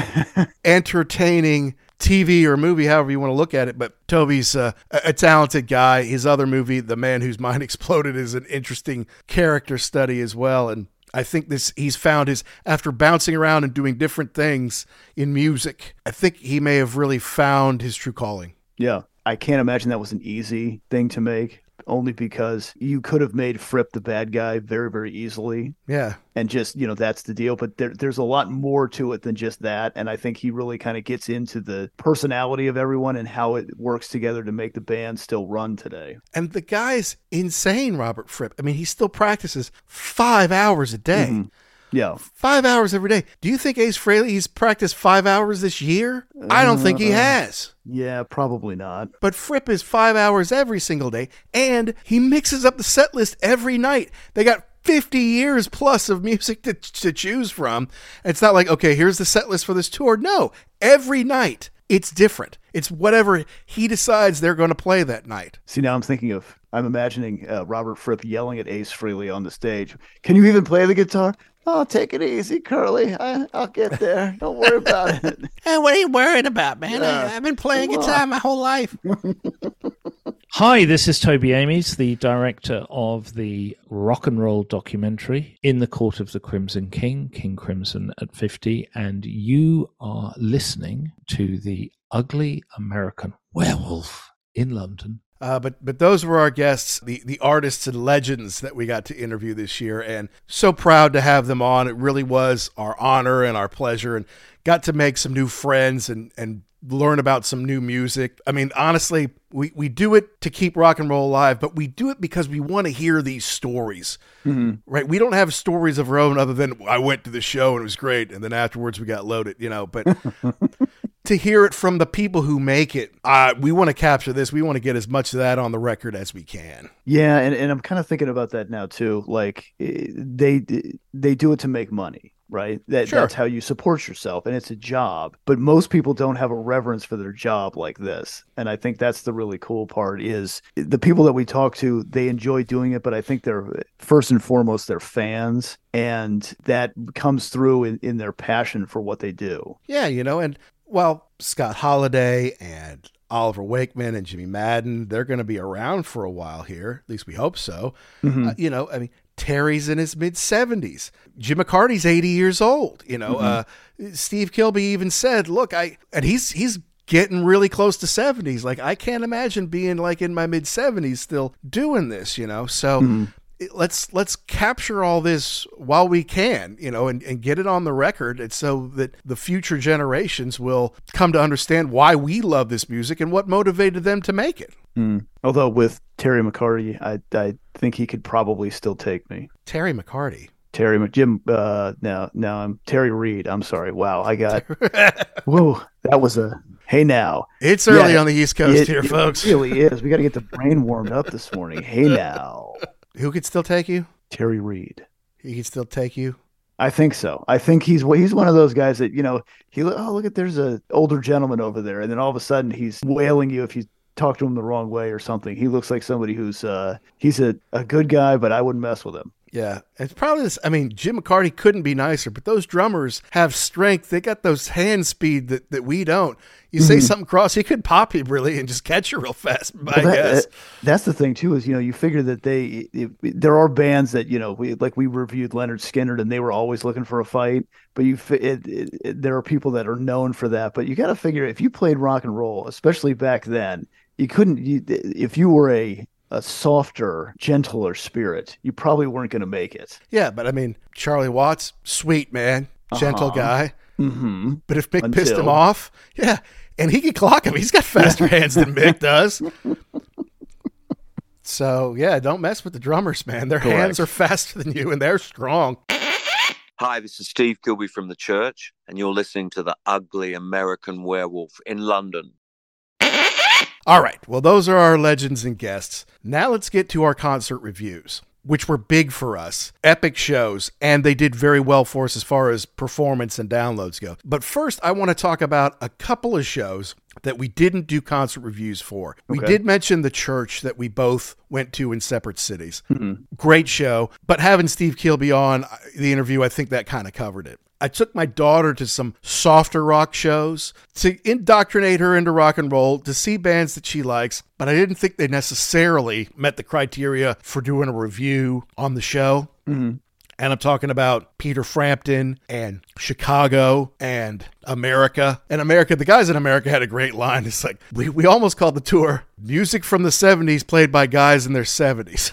entertaining T V or movie, however you want to look at it. But Toby's uh, a talented guy. His other movie, The Man Whose Mind Exploded, is an interesting character study as well. And I think this he's found his, after bouncing around and doing different things in music, I think he may have really found his true calling. Yeah. I can't imagine that was an easy thing to make, only because you could have made Fripp the bad guy very, very easily. Yeah. And just, you know, that's the deal. But there, there's a lot more to it than just that. And I think he really kind of gets into the personality of everyone and how it works together to make the band still run today. And the guy's insane, Robert Fripp. I mean, he still practices five hours a day. Mm-hmm. Yeah. Five hours every day. Do you think Ace Frehley's practiced five hours this year? I don't think he has. Yeah, probably not. But Fripp is five hours every single day, and he mixes up the set list every night. They got fifty years plus of music to, to choose from. It's not like, okay, here's the set list for this tour. No, every night it's different. It's whatever he decides they're going to play that night. See, now I'm thinking of, I'm imagining uh, Robert Fripp yelling at Ace Frehley on the stage. Can you even play the guitar? Oh, take it easy, Curly. I, I'll get there. Don't worry about it. Hey, what are you worried about, man? Yeah. I, I've been playing Come guitar on. my whole life. Hi, this is Toby Amies, the director of the rock and roll documentary In the Court of the Crimson King, King Crimson at fifty, and you are listening to the Ugly American Werewolf in London. Uh, but but those were our guests, the, the artists and legends that we got to interview this year, and so proud to have them on. It really was our honor and our pleasure, and got to make some new friends and, and learn about some new music. I mean, honestly, we, we do it to keep rock and roll alive, but we do it because we want to hear these stories, mm-hmm. right? We don't have stories of our own other than I went to the show and it was great, and then afterwards we got loaded, you know, but... to hear it from the people who make it. Uh, we want to capture this. We want to get as much of that on the record as we can. Yeah, and, and I'm kind of thinking about that now too. Like they they do it to make money, right? That Sure. That's how you support yourself, and it's a job. But most people don't have a reverence for their job like this, and I think that's the really cool part. Is the people that we talk to, they enjoy doing it, but I think they're first and foremost they're fans, and that comes through in, in their passion for what they do. Yeah, you know, and well, Scott Holiday and Oliver Wakeman and Jimmy Madden, they're going to be around for a while here. At least we hope so. Mm-hmm. Uh, you know, I mean, Terry's in his mid seventies. Jim McCarty's eighty years old. You know, Mm-hmm. uh, Steve Kilbey even said, look, I, and he's, he's getting really close to seventies. Like, I can't imagine being like in my mid seventies still doing this, you know? So Mm-hmm. it- let's, let's capture all this while we can, you know, and, and get it on the record. And so that the future generations will come to understand why we love this music and what motivated them to make it. Mm. Although with Terry McCarty, I I think he could probably still take me. Terry McCarty. Terry Mc- Jim. Uh, now now I'm Terry Reed. I'm sorry. Wow, I got. Whoa, that was a. Hey now. It's early Yeah, on the East Coast it, here, it folks. really is. We got to get the brain warmed up this morning. Hey now. Who could still take you? Terry Reed. He could still take you. I think so. I think he's he's one of those guys that, you know, he oh look at there's a older gentleman over there, and then all of a sudden he's wailing you if you talk to him the wrong way or something. He looks like somebody who's uh he's a, a good guy, but I wouldn't mess with him. Yeah, it's probably this. I mean, Jim McCarty couldn't be nicer, but those drummers have strength. They got those hand speed that, that we don't. You say Mhm. something cross, he could pop you really and just catch you real fast. I Well, that- guess. that- that's the thing too, is, you know, you figure that they it, there are bands that, you know, we like we reviewed Leonard Skinner and they were always looking for a fight, but you fi- it, it, it, there are people that are known for that. But you got to figure if you played rock and roll, especially back then, you couldn't. You, if you were a a softer, gentler spirit, you probably weren't going to make it. Yeah, but I mean, Charlie Watts, sweet man, gentle Uh-huh. guy. Mm-hmm. But if Mick pissed him Until- off, yeah, and he could clock him. He's got faster hands than Mick does. So, yeah, don't mess with the drummers, man. Their Correct. hands are faster than you, and they're strong. Hi, this is Steve Kilby from The Church, and you're listening to The Ugly American Werewolf in London. All right, well, those are our legends and guests. Now let's get to our concert reviews, which were big for us. Epic shows, and they did very well for us as far as performance and downloads go. But first, I want to talk about a couple of shows that we didn't do concert reviews for. We Okay. did mention The Church that we both went to in separate cities. Mhm. Great show, but having Steve Kilby on the interview, I think that kind of covered it. I took my daughter to some softer rock shows to indoctrinate her into rock and roll, to see bands that she likes, but I didn't think they necessarily met the criteria for doing a review on the show. Mm-hmm. And I'm talking about Peter Frampton and Chicago and America. And America, the guys in America had a great line. It's like, we, we almost called the tour Music from the seventies played by guys in their seventies.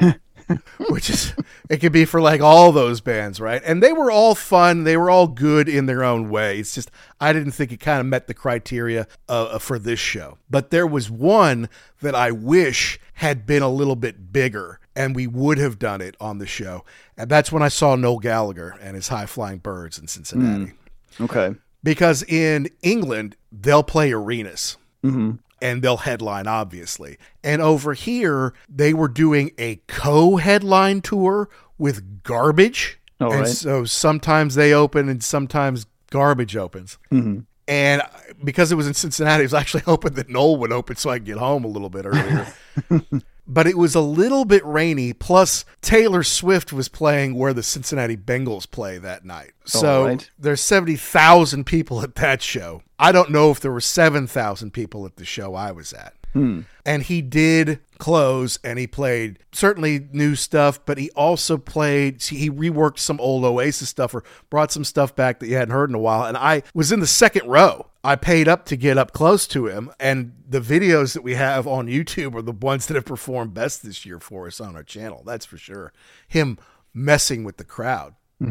Which is, it could be for like all those bands, right? And they were all fun. They were all good in their own way. It's just, I didn't think it kind of met the criteria uh, for this show. But there was one that I wish had been a little bit bigger, and we would have done it on the show. And that's when I saw Noel Gallagher and his High Flying Birds in Cincinnati. Mm. Okay. Because in England, they'll play arenas. Mm-hmm. And they'll headline, obviously. And over here, they were doing a co-headline tour with Garbage. All and right. so sometimes they open and sometimes Garbage opens. Mm-hmm. And because it was in Cincinnati, I was actually hoping that Noel would open so I could get home a little bit earlier. But it was a little bit rainy. Plus, Taylor Swift was playing where the Cincinnati Bengals play that night. So right. there's seventy thousand people at that show. I don't know if there were seven thousand people at the show I was at. Hmm. And he did close, and he played certainly new stuff, but he also played, he reworked some old Oasis stuff or brought some stuff back that you hadn't heard in a while. And I was in the second row. I paid up to get up close to him, and the videos that we have on YouTube are the ones that have performed best this year for us on our channel. That's for sure. Him messing with the crowd. When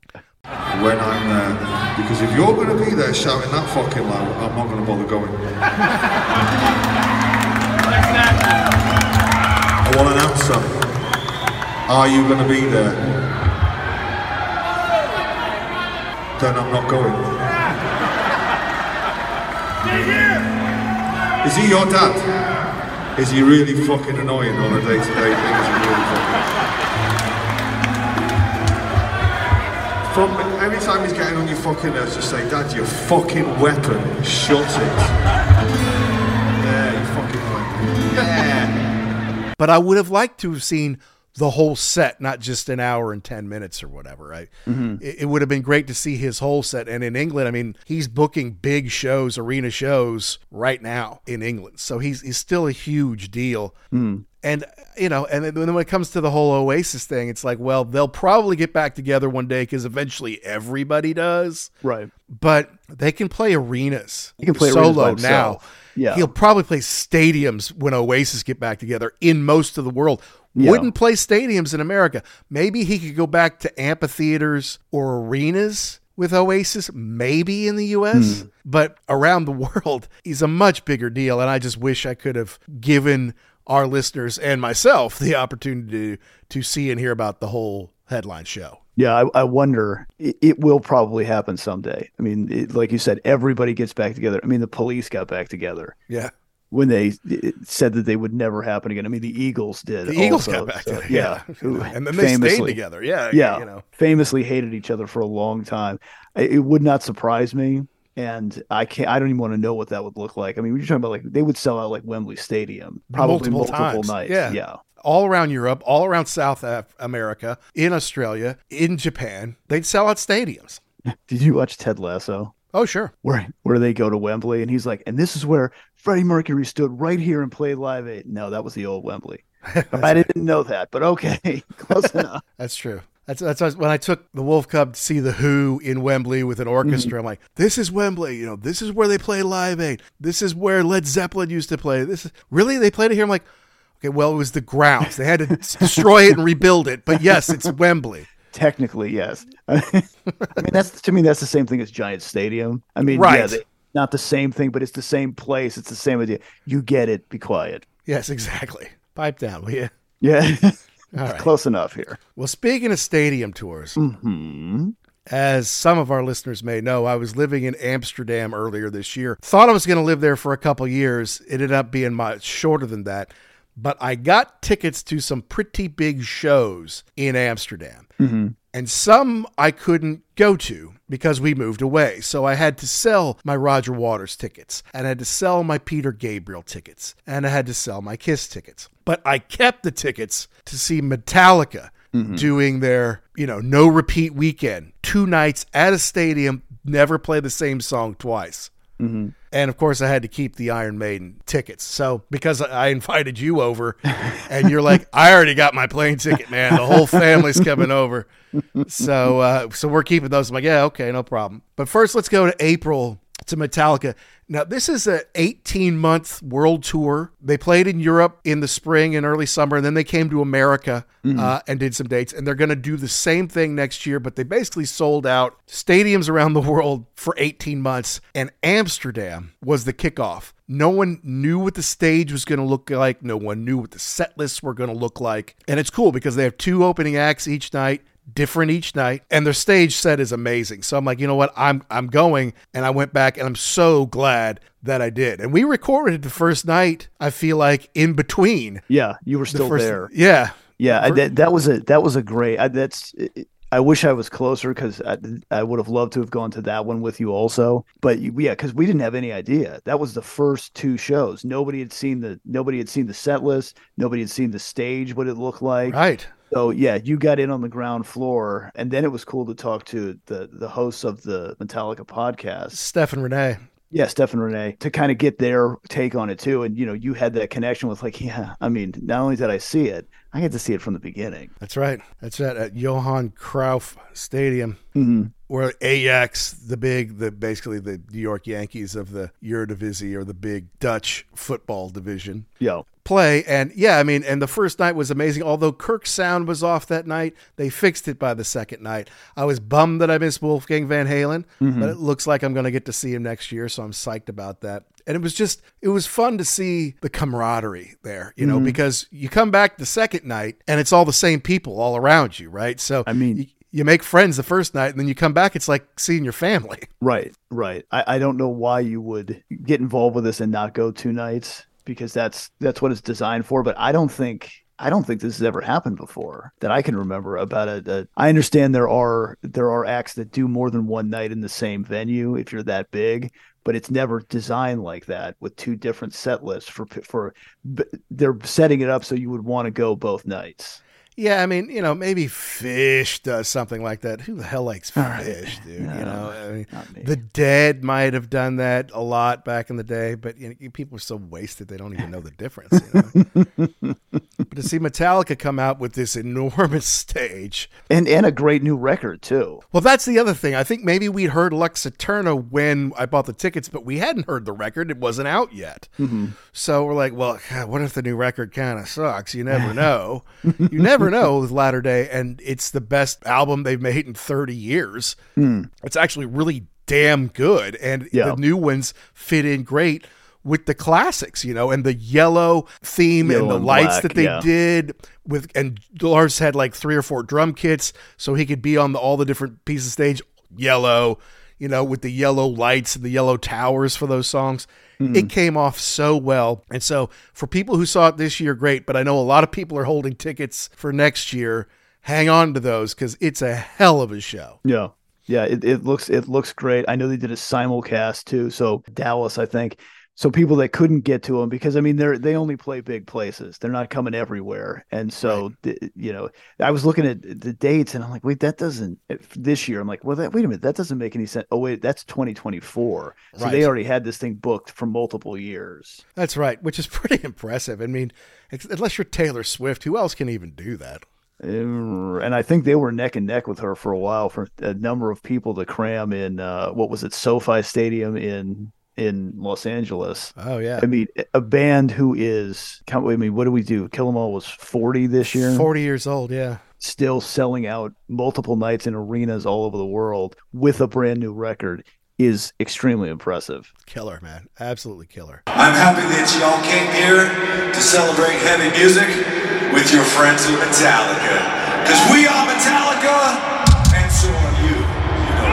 I'm there, because if you're going to be there shouting that fucking loud, I'm not going to bother going. I want an answer. Are you going to be there? Then I'm not going. Is he your dad? Is he really fucking annoying on a day-to-day thing? Is he really fucking... From every time he's getting on your fucking nerves, just say, Dad, your fucking weapon, shut it. There, you fucking weapon. Yeah. But I would have liked to have seen the whole set, not just an hour and ten minutes or whatever, right? Mm-hmm. It, it would have been great to see his whole set. And in England, I mean, he's booking big shows, arena shows right now in England. So he's he's still a huge deal. Mm. And, you know, and then when it comes to the whole Oasis thing, it's like, well, they'll probably get back together one day because eventually everybody does. Right. But they can play arenas. He can play solo arenas by now. Yeah. He'll probably play stadiums when Oasis get back together in most of the world. Yeah. Wouldn't play stadiums in America. Maybe he could go back to amphitheaters or arenas with Oasis, maybe in the U S, mm. but around the world, he's a much bigger deal. And I just wish I could have given our listeners and myself the opportunity to, to see and hear about the whole headline show. Yeah, I, I wonder. It, it will probably happen someday. I mean, it, like you said, everybody gets back together. I mean, the Police got back together. Yeah. When they said that they would never happen again. I mean, the Eagles did. The Eagles also, got back so, together. Yeah. yeah. And then they stayed together. Yeah. Yeah. You know. Famously hated each other for a long time. It, it would not surprise me. And I can't, I don't even want to know what that would look like. I mean, we're talking about like, they would sell out like Wembley Stadium, probably multiple, multiple nights. Yeah. yeah. All around Europe, all around South America, in Australia, in Japan, they'd sell out stadiums. Did you watch Ted Lasso? Oh, sure. Where where they go to Wembley and he's like, and this is where Freddie Mercury stood right here and played Live Aid. No, that was the old Wembley. I didn't know that, but okay. Close enough. That's true. That's that's when I took the Wolf Cub to see the Who in Wembley with an orchestra. Mm-hmm. I'm like, this is Wembley. You know, this is where they play Live Aid. This is where Led Zeppelin used to play. This is really they played it here. I'm like, okay, well, it was the grounds. They had to destroy it and rebuild it. But yes, it's Wembley. Technically, yes. I mean, that's to me, that's the same thing as Giant Stadium. I mean, right. yeah, they, not the same thing, but it's the same place. It's the same idea. You get it. Be quiet. Yes, exactly. Pipe down, will you? Yeah. All right. Close enough here. Well, speaking of stadium tours, mm-hmm. as some of our listeners may know, I was living in Amsterdam earlier this year. Thought I was going to live there for a couple years. It ended up being much shorter than that. But I got tickets to some pretty big shows in Amsterdam. Mm-hmm. And some I couldn't go to because we moved away. So I had to sell my Roger Waters tickets, and I had to sell my Peter Gabriel tickets, and I had to sell my Kiss tickets. But I kept the tickets to see Metallica mm-hmm. doing their, you know, no repeat weekend, two nights at a stadium, never play the same song twice. Mm-hmm. And of course I had to keep the Iron Maiden tickets. So because I invited you over and you're like, I already got my plane ticket, man. The whole family's coming over. So, uh, so we're keeping those. I'm like, yeah, okay, no problem. But first let's go to April to Metallica. Now, this is an eighteen-month world tour. They played in Europe in the spring and early summer, and then they came to America mm-hmm. uh, and did some dates. And they're going to do the same thing next year, but they basically sold out stadiums around the world for eighteen months, and Amsterdam was the kickoff. No one knew what the stage was going to look like. No one knew what the set lists were going to look like. And it's cool because they have two opening acts each night, different each night, and their stage set is amazing. So I'm like, you know what, I'm I'm going, and I went back, and I'm so glad that I did. And we recorded the first night, I feel like, in between. Yeah, you were still the first, there. Yeah, yeah. I, that, that was a that was a great. I, that's. It, I wish I was closer because I, I would have loved to have gone to that one with you also. But you, yeah, because we didn't have any idea. That was the first two shows. Nobody had seen the nobody had seen the set list. Nobody had seen the stage, what it looked like. Right. So yeah, you got in on the ground floor, and then it was cool to talk to the the hosts of the Metallica podcast, Steph and Renee. Yeah, Steph and Renee, to kind of get their take on it too. And you know, you had that connection with like, yeah, I mean, not only did I see it, I had to see it from the beginning. That's right. That's right. At Johan Cruyff Stadium, mm-hmm. where Ajax, the big, the basically the New York Yankees of the Eredivisie, or the big Dutch football division, yeah, play. And yeah, I mean, and the first night was amazing. Although Kirk's sound was off that night, they fixed it by the second night. I was bummed that I missed Wolfgang Van Halen, mm-hmm. but it looks like I'm going to get to see him next year, so I'm psyched about that. And it was just, it was fun to see the camaraderie there, you know, mm-hmm. because you come back the second night and it's all the same people all around you, right? So I mean, you, you make friends the first night and then you come back, it's like seeing your family. Right, right. I, I don't know why you would get involved with this and not go two nights, because that's that's what it's designed for. But I don't think I don't think this has ever happened before that I can remember about it. Uh, I understand there are there are acts that do more than one night in the same venue if you're that big, but it's never designed like that with two different set lists for for they're setting it up so you would want to go both nights. Yeah, I mean, you know, maybe Fish does something like that. Who the hell likes Fish, right. dude? No, you know, I mean, the Dead might have done that a lot back in the day, but you know, people are so wasted they don't even know the difference. You know? But to see Metallica come out with this enormous stage and and a great new record too. Well, that's the other thing. I think maybe we'd heard Lux Eterna when I bought the tickets, but we hadn't heard the record. It wasn't out yet. Mm-hmm. So we're like, well, God, what if the new record kind of sucks? You never know. You never know with Latter Day, and it's the best album they've made in thirty years. Mm. It's actually really damn good, and yeah. the new ones fit in great with the classics, you know, and the yellow theme yellow and the and lights black, that they yeah. did with, and Lars had like three or four drum kits so he could be on the, all the different pieces of stage, yellow, you know, with the yellow lights and the yellow towers for those songs. Mm. It came off so well. And so for people who saw it this year, great, but I know a lot of people are holding tickets for next year. Hang on to those because it's a hell of a show. Yeah. Yeah, it, it looks it looks great. I know they did a simulcast too. So Dallas, I think. So people that couldn't get to them, because I mean they're they only play big places. They're not coming everywhere. And so right. th- you know, I was looking at the dates and I'm like, wait, that doesn't this year. I'm like, well, that wait a minute, that doesn't make any sense. Oh wait, that's twenty twenty-four. So right. they already had this thing booked for multiple years. That's right, which is pretty impressive. I mean, unless you're Taylor Swift, who else can even do that? And I think they were neck and neck with her for a while for a number of people to cram in. Uh, what was it, SoFi Stadium in in Los Angeles? Oh yeah. I mean, a band who is, I mean, what do we do? Kill 'Em All was forty this year. forty years old, yeah. Still selling out multiple nights in arenas all over the world with a brand new record is extremely impressive. Killer, man. Absolutely killer. I'm happy that y'all came here to celebrate heavy music with your friends at Metallica. Because we are Metallica, and so are you. You know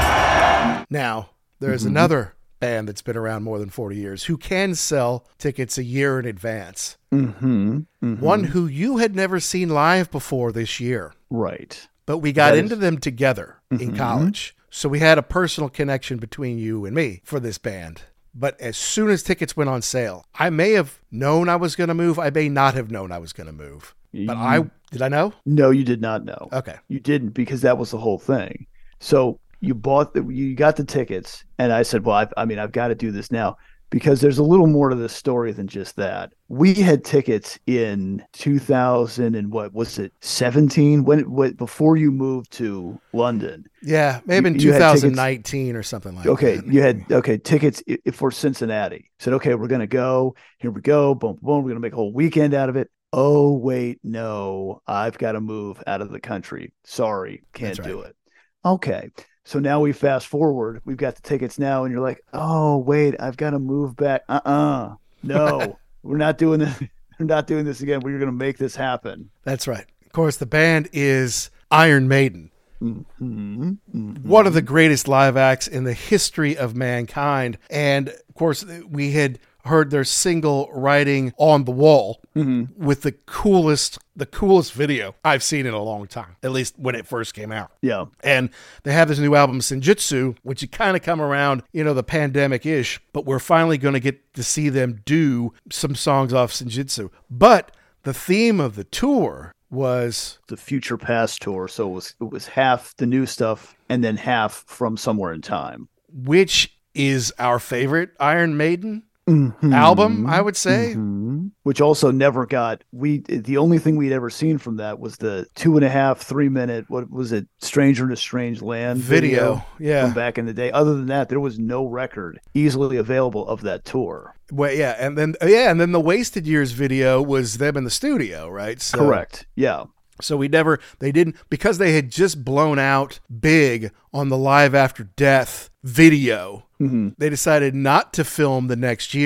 that. Now, there's mm-hmm. another band that's been around more than forty years who can sell tickets a year in advance. Mm-hmm. Mm-hmm. One who you had never seen live before this year. Right. But we got that into is... them together mm-hmm. in college. So we had a personal connection between you and me for this band. But as soon as tickets went on sale, I may have known I was going to move. I may not have known I was going to move. You... But I, did I know? No, you did not know. Okay. You didn't, because that was the whole thing. So you bought the, you got the tickets, and I said, well, I've, I mean, I've got to do this now, because there's a little more to this story than just that. We had tickets in two thousand and what was it, seventeen? When, when before you moved to London? Yeah, maybe in two thousand nineteen or something like okay, that. Okay, you had okay tickets for Cincinnati. Said, okay, we're gonna go. Here we go. Boom, boom. We're gonna make a whole weekend out of it. Oh wait, no, I've got to move out of the country. Sorry, can't right. do it. Okay. So now we fast forward, we've got the tickets now, and you're like, oh, wait, I've got to move back. Uh-uh. No, we're not doing this. We're not doing this again. We're going to make this happen. That's right. Of course, the band is Iron Maiden. Mm-hmm. Mm-hmm. One of the greatest live acts in the history of mankind. And, of course, we had heard their single Writing on the Wall mm-hmm. with the coolest the coolest video I've seen in a long time, at least when it first came out. Yeah. And they have this new album, Senjutsu, which had kind of come around, you know, the pandemic-ish, but we're finally going to get to see them do some songs off Senjutsu. But the theme of the tour was the Future Past tour, so it was it was half the new stuff and then half from Somewhere in Time, which is our favorite Iron Maiden mm-hmm. album, I would say. Mm-hmm. Which also never got, we, the only thing we'd ever seen from that was the two and a half, three minute, what was it, Stranger in a Strange Land video, video yeah, from back in the day. Other than that, there was no record easily available of that tour. Well, yeah, and then yeah, and then the Wasted Years video was them in the studio, right? So, correct, yeah. So we never, they didn't, because they had just blown out big on the Live After Death video, mm-hmm. they decided not to film the next year.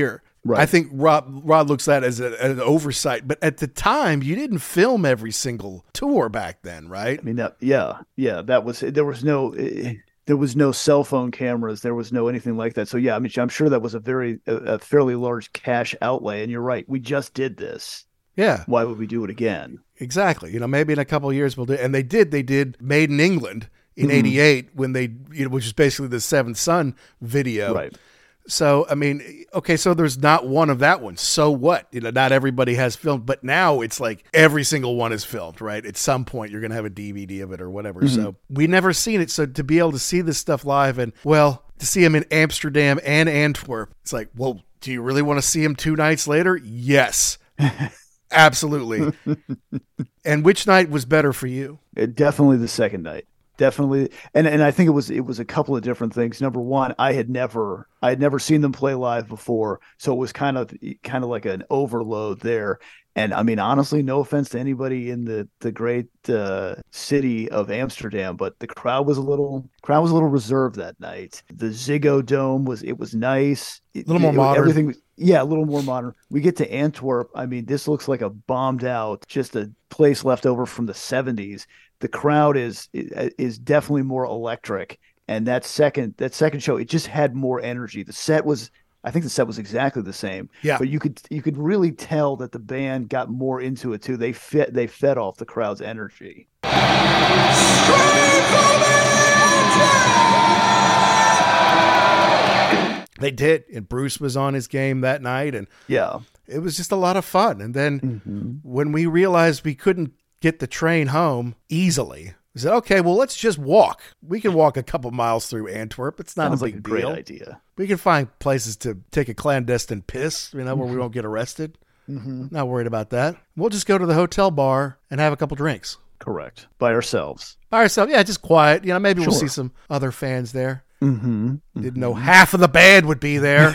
Right. I think Rod, Rod looks at it as a, an oversight, but at the time, you didn't film every single tour back then, right? I mean, that, yeah, yeah, that was, there was no, there was no cell phone cameras. There was no anything like that. So yeah, I mean, I'm sure that was a very, a, a fairly large cash outlay. And you're right. We just did this. Yeah. Why would we do it again? Exactly. You know, maybe in a couple of years we'll do it. And they did, they did Made in England in eighty-eight mm-hmm. when they, you know, which is basically the Seventh Son video. Right. So, I mean, okay, so there's not one of that one. So what? You know, not everybody has filmed, but now it's like every single one is filmed, right? At some point, you're going to have a D V D of it or whatever. Mm-hmm. So we never seen it. So to be able to see this stuff live and, well, to see him in Amsterdam and Antwerp, it's like, well, do you really want to see him two nights later? Yes. Absolutely. And which night was better for you? It, definitely the second night. Definitely. And and I think it was it was a couple of different things. Number one, I had never I had never seen them play live before. So it was kind of kind of like an overload there. And I mean, honestly, no offense to anybody in the the great uh, city of Amsterdam, but the crowd was a little crowd was a little reserved that night. The Ziggo Dome was it was nice. A little more it, modern. Everything Yeah, a little more modern. We get to Antwerp. I mean, this looks like a bombed out, just a place left over from the seventies. The crowd is is definitely more electric, and that second that second show, it just had more energy. The set was, I think the set was exactly the same. Yeah. But you could you could really tell that the band got more into it too. They fit they fed off the crowd's energy. They did, and Bruce was on his game that night, and yeah, it was just a lot of fun. And then mm-hmm. when we realized we couldn't get the train home easily, we said, okay, well, let's just walk. We can walk a couple miles through Antwerp. It's not Sounds a big like a great deal. idea. We can find places to take a clandestine piss, you know, where we won't get arrested. Mm-hmm. Not worried about that. We'll just go to the hotel bar and have a couple drinks. Correct. By ourselves. By ourselves. Yeah, just quiet. You know, maybe Sure. we'll see some other fans there. Mm-hmm. Didn't know half of the band would be there.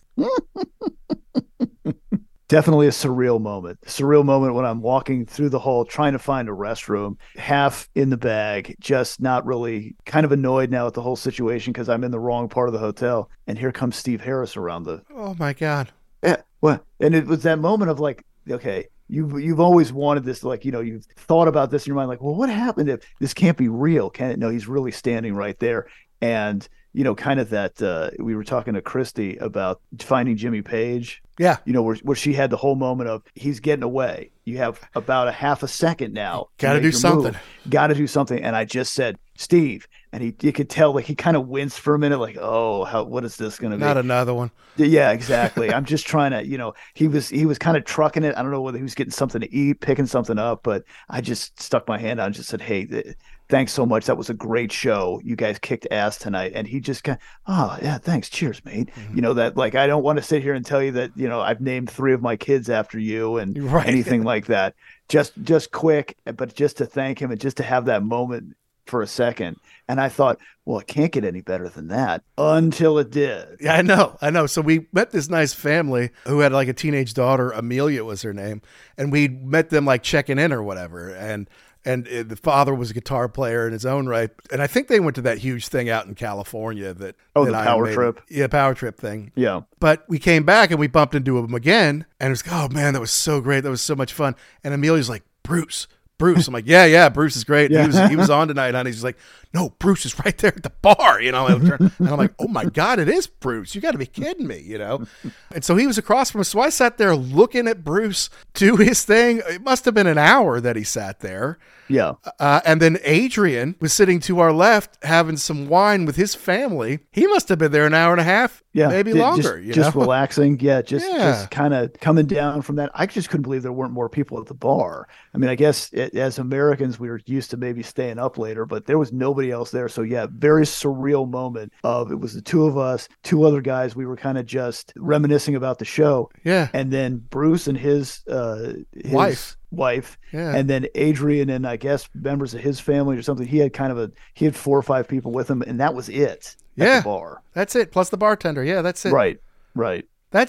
Definitely a surreal moment. Surreal moment when I'm walking through the hall trying to find a restroom, half in the bag, just not really, kind of annoyed now at the whole situation because I'm in the wrong part of the hotel. And here comes Steve Harris around the. Oh my God. Yeah. What? And it was that moment of like, okay, you've you've always wanted this, like, you know, you've thought about this in your mind, like, well, what happened if this can't be real? Can it? No, he's really standing right there. And, you know, kind of that, uh, we were talking to Christy about finding Jimmy Page. Yeah. You know, where, where she had the whole moment of he's getting away. You have about a half a second now. Got to do something. Got to do something. And I just said, Steve, and he, you could tell, like, he kind of winced for a minute, like, oh, how, what is this going to be? Not another one. Yeah, exactly. I'm just trying to, you know, he was, he was kind of trucking it. I don't know whether he was getting something to eat, picking something up, but I just stuck my hand out and just said, hey, th- thanks so much. That was a great show. You guys kicked ass tonight. And he just kind of, oh, yeah, thanks. Cheers, mate. Mm-hmm. You know, that, like, I don't want to sit here and tell you that, you know, I've named three of my kids after you and right. anything like that. Just, just quick, but just to thank him and just to have that moment for a second. And I thought, well, it can't get any better than that until it did. Yeah, I know. I know. So we met this nice family who had like a teenage daughter. Amelia was her name. And we met them like checking in or whatever. And And the father was a guitar player in his own right. And I think they went to that huge thing out in California that. Oh, that the I power made. trip. Yeah, power trip thing. Yeah. But we came back and we bumped into him again. And it was, oh, man, that was so great. That was so much fun. And Amelia's like, Bruce, Bruce. I'm like, yeah, yeah, Bruce is great. Yeah. He was he was on tonight, honey. He's like, no, Bruce is right there at the bar, you know. And I'm like, oh my God, it is Bruce. You got to be kidding me, you know. And so he was across from us. So I sat there looking at Bruce do his thing. It must have been an hour that he sat there. Yeah. Uh, and then Adrian was sitting to our left having some wine with his family. He must have been there an hour and a half, yeah, maybe just, longer. You just know? relaxing. Yeah, just, Yeah. just kind of coming down from that. I just couldn't believe there weren't more people at the bar. I mean, I guess it, as Americans, we were used to maybe staying up later, but there was nobody else there. So yeah, very surreal moment of, it was the two of us, two other guys. We were kind of just reminiscing about the show. Yeah. And then Bruce and his, uh, his wife. wife Yeah. and then Adrian and I guess members of his family or something. He had kind of a he had four or five people with him, and that was it at Yeah. the bar. That's it. Plus the bartender. Yeah, that's it. Right, right. That's it.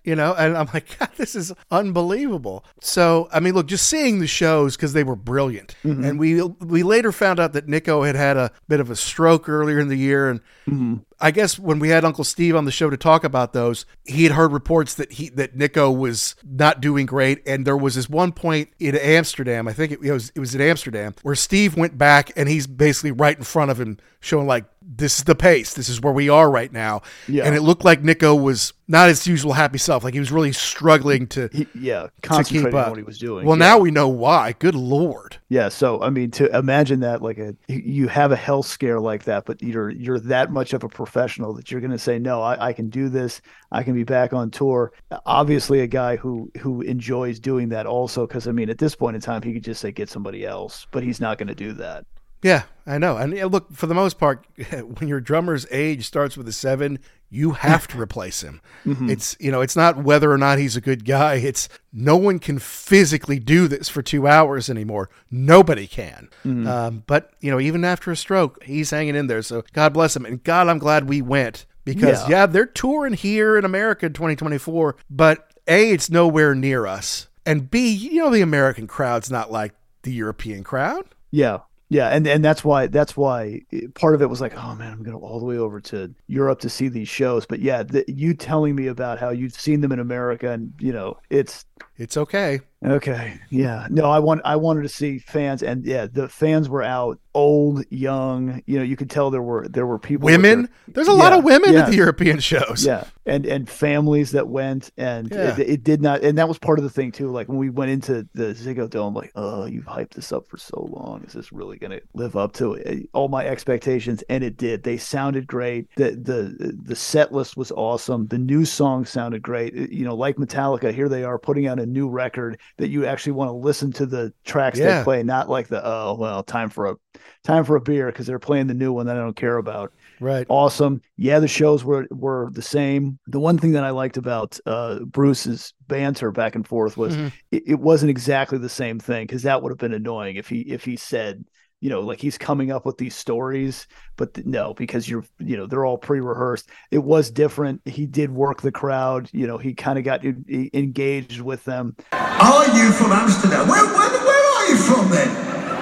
you know, and I'm like, God, this is unbelievable. So, I mean, look, just seeing the shows, because they were brilliant. Mm-hmm. And we we later found out that Nico had had a bit of a stroke earlier in the year. And mm-hmm. I guess when we had Uncle Steve on the show to talk about those, he had heard reports that he that Nico was not doing great. And there was this one point in Amsterdam, I think it was it was in Amsterdam, where Steve went back and he's basically right in front of him, showing like, this is the pace. This is where we are right now. Yeah. And it looked like Nico was not his usual happy self. Like he was really struggling to, he, yeah, concentrating on what he was doing. Well, yeah. now we know why. Good Lord. Yeah. So, I mean, to imagine that, like a, you have a health scare like that, but you're, you're that much of a professional that you're going to say, no, I, I can do this. I can be back on tour. Obviously a guy who, who enjoys doing that also. Cause I mean, at this point in time, he could just say, get somebody else, but he's not going to do that. Yeah, I know. And look, for the most part, when your drummer's age starts with a seven, you have to replace him. Mm-hmm. It's, you know, it's not whether or not he's a good guy. It's no one can physically do this for two hours anymore. Nobody can. Mm-hmm. Um, but, you know, even after a stroke, he's hanging in there. So God bless him. And God, I'm glad we went because, yeah, yeah they're touring here in America in twenty twenty-four. But A, it's nowhere near us. And B, you know, the American crowd's not like the European crowd. Yeah. Yeah, and, and that's why that's why part of it was like, oh man, I'm going to all the way over to Europe to see these shows. But yeah, the, you telling me about how you've seen them in America, and you know, it's it's okay. Okay, yeah, no, I want I wanted to see fans, and yeah, the fans were out, old, young. You know, you could tell there were there were people, women. Their, There's a yeah, lot of women yeah, at the European shows. Yeah, and and families that went, and yeah. it, it did not, and that was part of the thing too. Like when we went into the Ziggo Dome, like, oh, you've hyped this up for so long. Is this really going to live up to it? All my expectations? And it did. They sounded great. The the the set list was awesome. The new songs sounded great. You know, like Metallica, here they are putting out a new record that you actually want to listen to the tracks yeah. they play, not like the oh well, time for a time for a beer because they're playing the new one that I don't care about. Right. Awesome. Yeah, the shows were were the same. The one thing that I liked about uh, Bruce's banter back and forth was mm-hmm. it, it wasn't exactly the same thing, because that would have been annoying if he if he said, you know, like he's coming up with these stories, but th- no, because you're, you know, they're all pre-rehearsed. It was different. He did work the crowd. You know, he kind of got he engaged with them. Are you from Amsterdam? Where, where, where are you from then?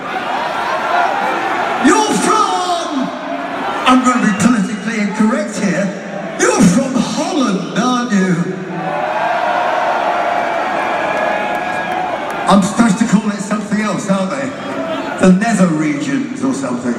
You're from, I'm going to be politically incorrect here. You're from Holland, aren't you? I'm supposed to call it something else, aren't they? The nether regions or something.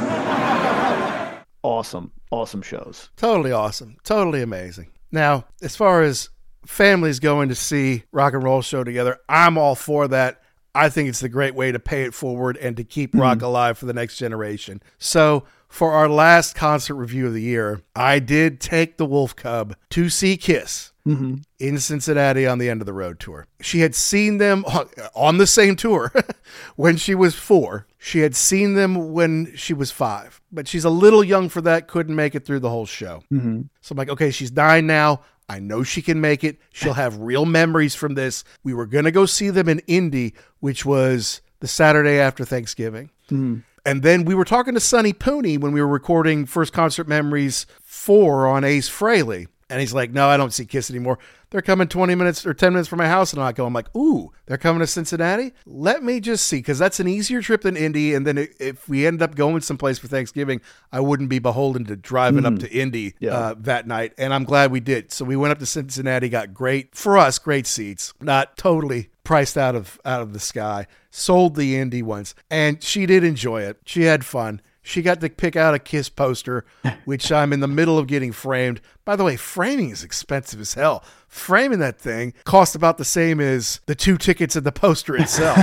Awesome. Awesome shows. Totally awesome. Totally amazing. Now, as far as families going to see rock and roll show together, I'm all for that. I think it's the great way to pay it forward and to keep mm-hmm. rock alive for the next generation. So for our last concert review of the year, I did take the Wolf Cub to see Kiss. Mm-hmm. in Cincinnati on the End of the Road tour. She had seen them on the same tour when she was four. She had seen them when she was five, but she's a little young for that, couldn't make it through the whole show. Mm-hmm. So I'm like, okay, she's nine now. I know she can make it. She'll have real memories from this. We were going to go see them in Indy, which was the Saturday after Thanksgiving. Mm-hmm. And then we were talking to Sonny Pooney when we were recording First Concert Memories four on Ace Frehley. And he's like, no, I don't see Kiss anymore. They're coming twenty minutes or ten minutes from my house. And I go, I'm like, ooh, they're coming to Cincinnati? Let me just see, because that's an easier trip than Indy. And then if we end up going someplace for Thanksgiving, I wouldn't be beholden to driving mm. up to Indy yeah. uh, that night. And I'm glad we did. So we went up to Cincinnati, got great, for us, great seats. Not totally priced out of out of the sky. Sold the Indy ones. And she did enjoy it. She had fun. She got to pick out a Kiss poster, which I'm in the middle of getting framed. By the way, framing is expensive as hell. Framing that thing cost about the same as the two tickets of the poster itself.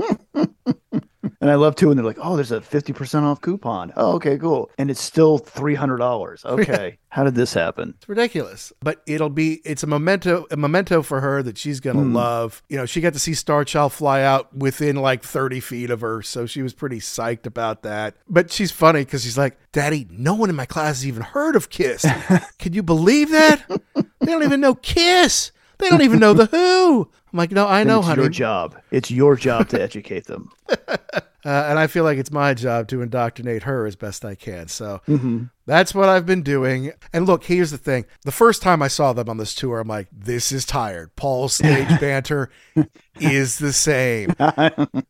And I love too when they're like, oh, there's a fifty percent off coupon. Oh, okay, cool. And it's still three hundred dollars. Okay. How did this happen? It's ridiculous. But it'll be, it's a memento, a memento for her that she's going to mm. love. You know, she got to see Star Child fly out within like thirty feet of her. So she was pretty psyched about that. But she's funny because she's like, Daddy, no one in my class has even heard of Kiss. Can you believe that? They don't even know Kiss. They don't even know The Who. I'm like, no, I know, it's honey. It's your job. It's your job to educate them. Uh, and I feel like it's my job to indoctrinate her as best I can. So mm-hmm. that's what I've been doing. And look, here's the thing. The first time I saw them on this tour, I'm like, this is tired. Paul's stage banter is the same. So, I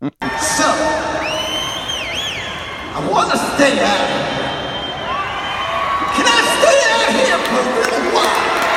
want to stay out here. Can I stay out here for a little while?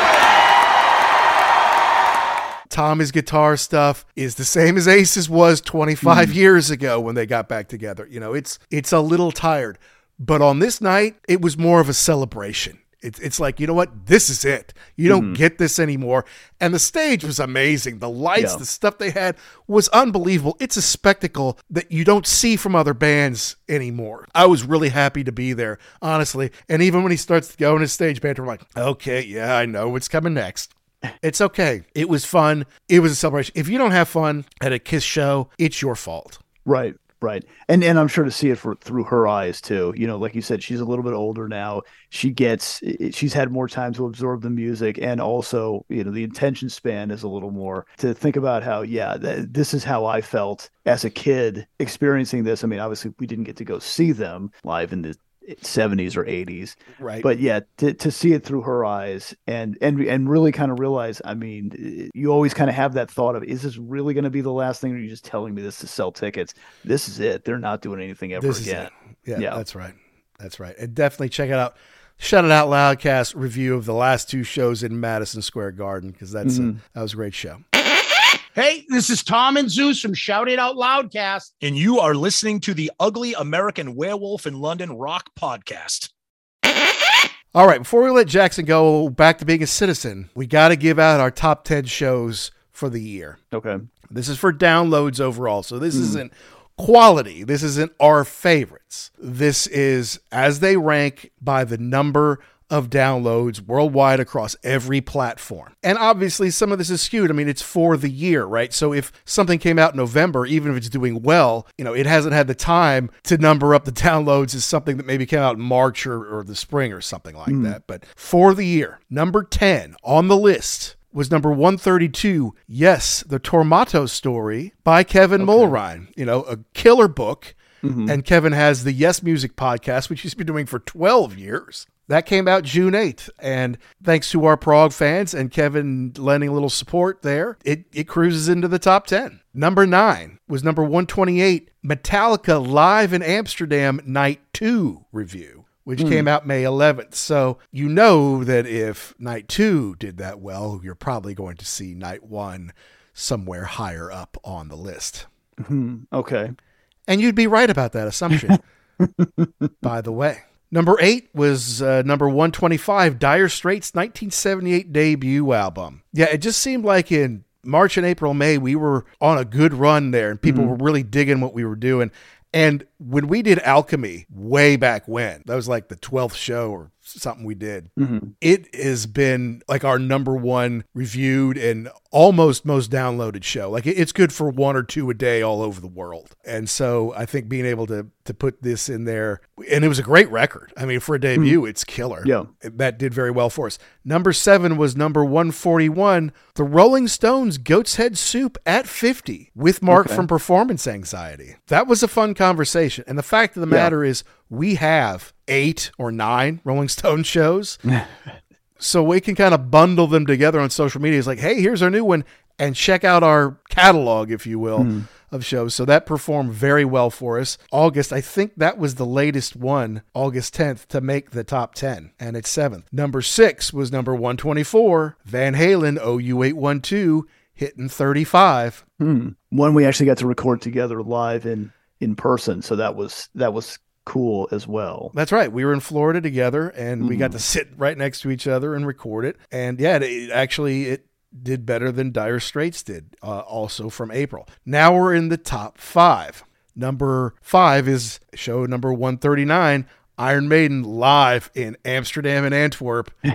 Tommy's guitar stuff is the same as Ace's was twenty-five mm. years ago when they got back together. You know, it's it's a little tired. But on this night, it was more of a celebration. It's it's like, you know what? This is it. You don't mm. get this anymore. And the stage was amazing. The lights, yeah. the stuff they had was unbelievable. It's a spectacle that you don't see from other bands anymore. I was really happy to be there, honestly. And even when he starts going his stage banter, I'm like, okay, yeah, I know what's coming next. It's okay. It was fun. It was a celebration. If you don't have fun at a Kiss show, it's your fault. Right, right. And and I'm sure to see it for, through her eyes too. You know, like you said, she's a little bit older now. She gets, she's had more time to absorb the music, and also, you know, the attention span is a little more to think about how, yeah, th- this is how I felt as a kid experiencing this. I mean, obviously we didn't get to go see them live in the seventies or eighties, right? But yeah, to, to see it through her eyes and and and really kind of realize, I mean, you always kind of have that thought of, is this really going to be the last thing, or are you just telling me this to sell tickets? This is it. They're not doing anything ever this again. Yeah, yeah, that's right. That's right. And definitely check it out. Shout It Out Loudcast review of the last two shows in Madison Square Garden, because that's mm-hmm. a, that was a great show. Hey, this is Tom and Zeus from Shout It Out Loudcast, and you are listening to the Ugly American Werewolf in London Rock Podcast. All right, before we let Jackson go back to being a citizen, we got to give out our top ten shows for the year. Okay. This is for downloads overall, so this mm. isn't quality. This isn't our favorites. This is as they rank by the number of downloads worldwide across every platform. And obviously some of this is skewed. I mean, it's for the year, right? So if something came out in November, even if it's doing well, you know, it hasn't had the time to number up the downloads as something that maybe came out in March or, or the spring or something like mm. that. But for the year, number ten on the list was number one thirty-two. Yes, The Tormato Story by Kevin okay. Mulrine. You know, a killer book. Mm-hmm. And Kevin has the Yes Music podcast, which he's been doing for twelve years. That came out June eighth, and thanks to our Prague fans and Kevin lending a little support there, it, it cruises into the top ten. Number nine was number one twenty-eight, Metallica Live in Amsterdam Night two review, which mm. came out May eleventh. So you know that if Night two did that well, you're probably going to see Night one somewhere higher up on the list. Mm-hmm. Okay. And you'd be right about that assumption, by the way. Number eight was uh, number one twenty-five, Dire Straits' nineteen seventy-eight debut album. Yeah, it just seemed like in March and April, May, we were on a good run there, and people mm-hmm. were really digging what we were doing. And when we did Alchemy way back when, that was like the twelfth show or something we did, mm-hmm. it has been like our number one reviewed and almost most downloaded show. Like it's good for one or two a day all over the world. And so I think being able to to put this in there, and it was a great record. I mean, for a debut, mm-hmm. it's killer. Yeah. That did very well for us. Number seven was number one forty-one, The Rolling Stones' Goat's Head Soup at fifty with Mark okay. from Performance Anxiety. That was a fun conversation. And the fact of the matter yeah. is we have eight or nine Rolling Stone shows. So we can kind of bundle them together on social media. It's like, hey, here's our new one, and check out our catalog, if you will, mm. of shows. So that performed very well for us. August, I think that was the latest one, August tenth, to make the top ten, and it's seventh. Number six was number one twenty-four, Van Halen, O U eight one two, hitting thirty-five. Hmm. One we actually got to record together live in, in person, so that was that was cool as well. That's right. We were in Florida together, and mm. we got to sit right next to each other and record it. And yeah, it, actually it did better than Dire Straits did, uh, also from April. Now we're in the top five. Number five is show number one thirty-nine, Iron Maiden live in Amsterdam and Antwerp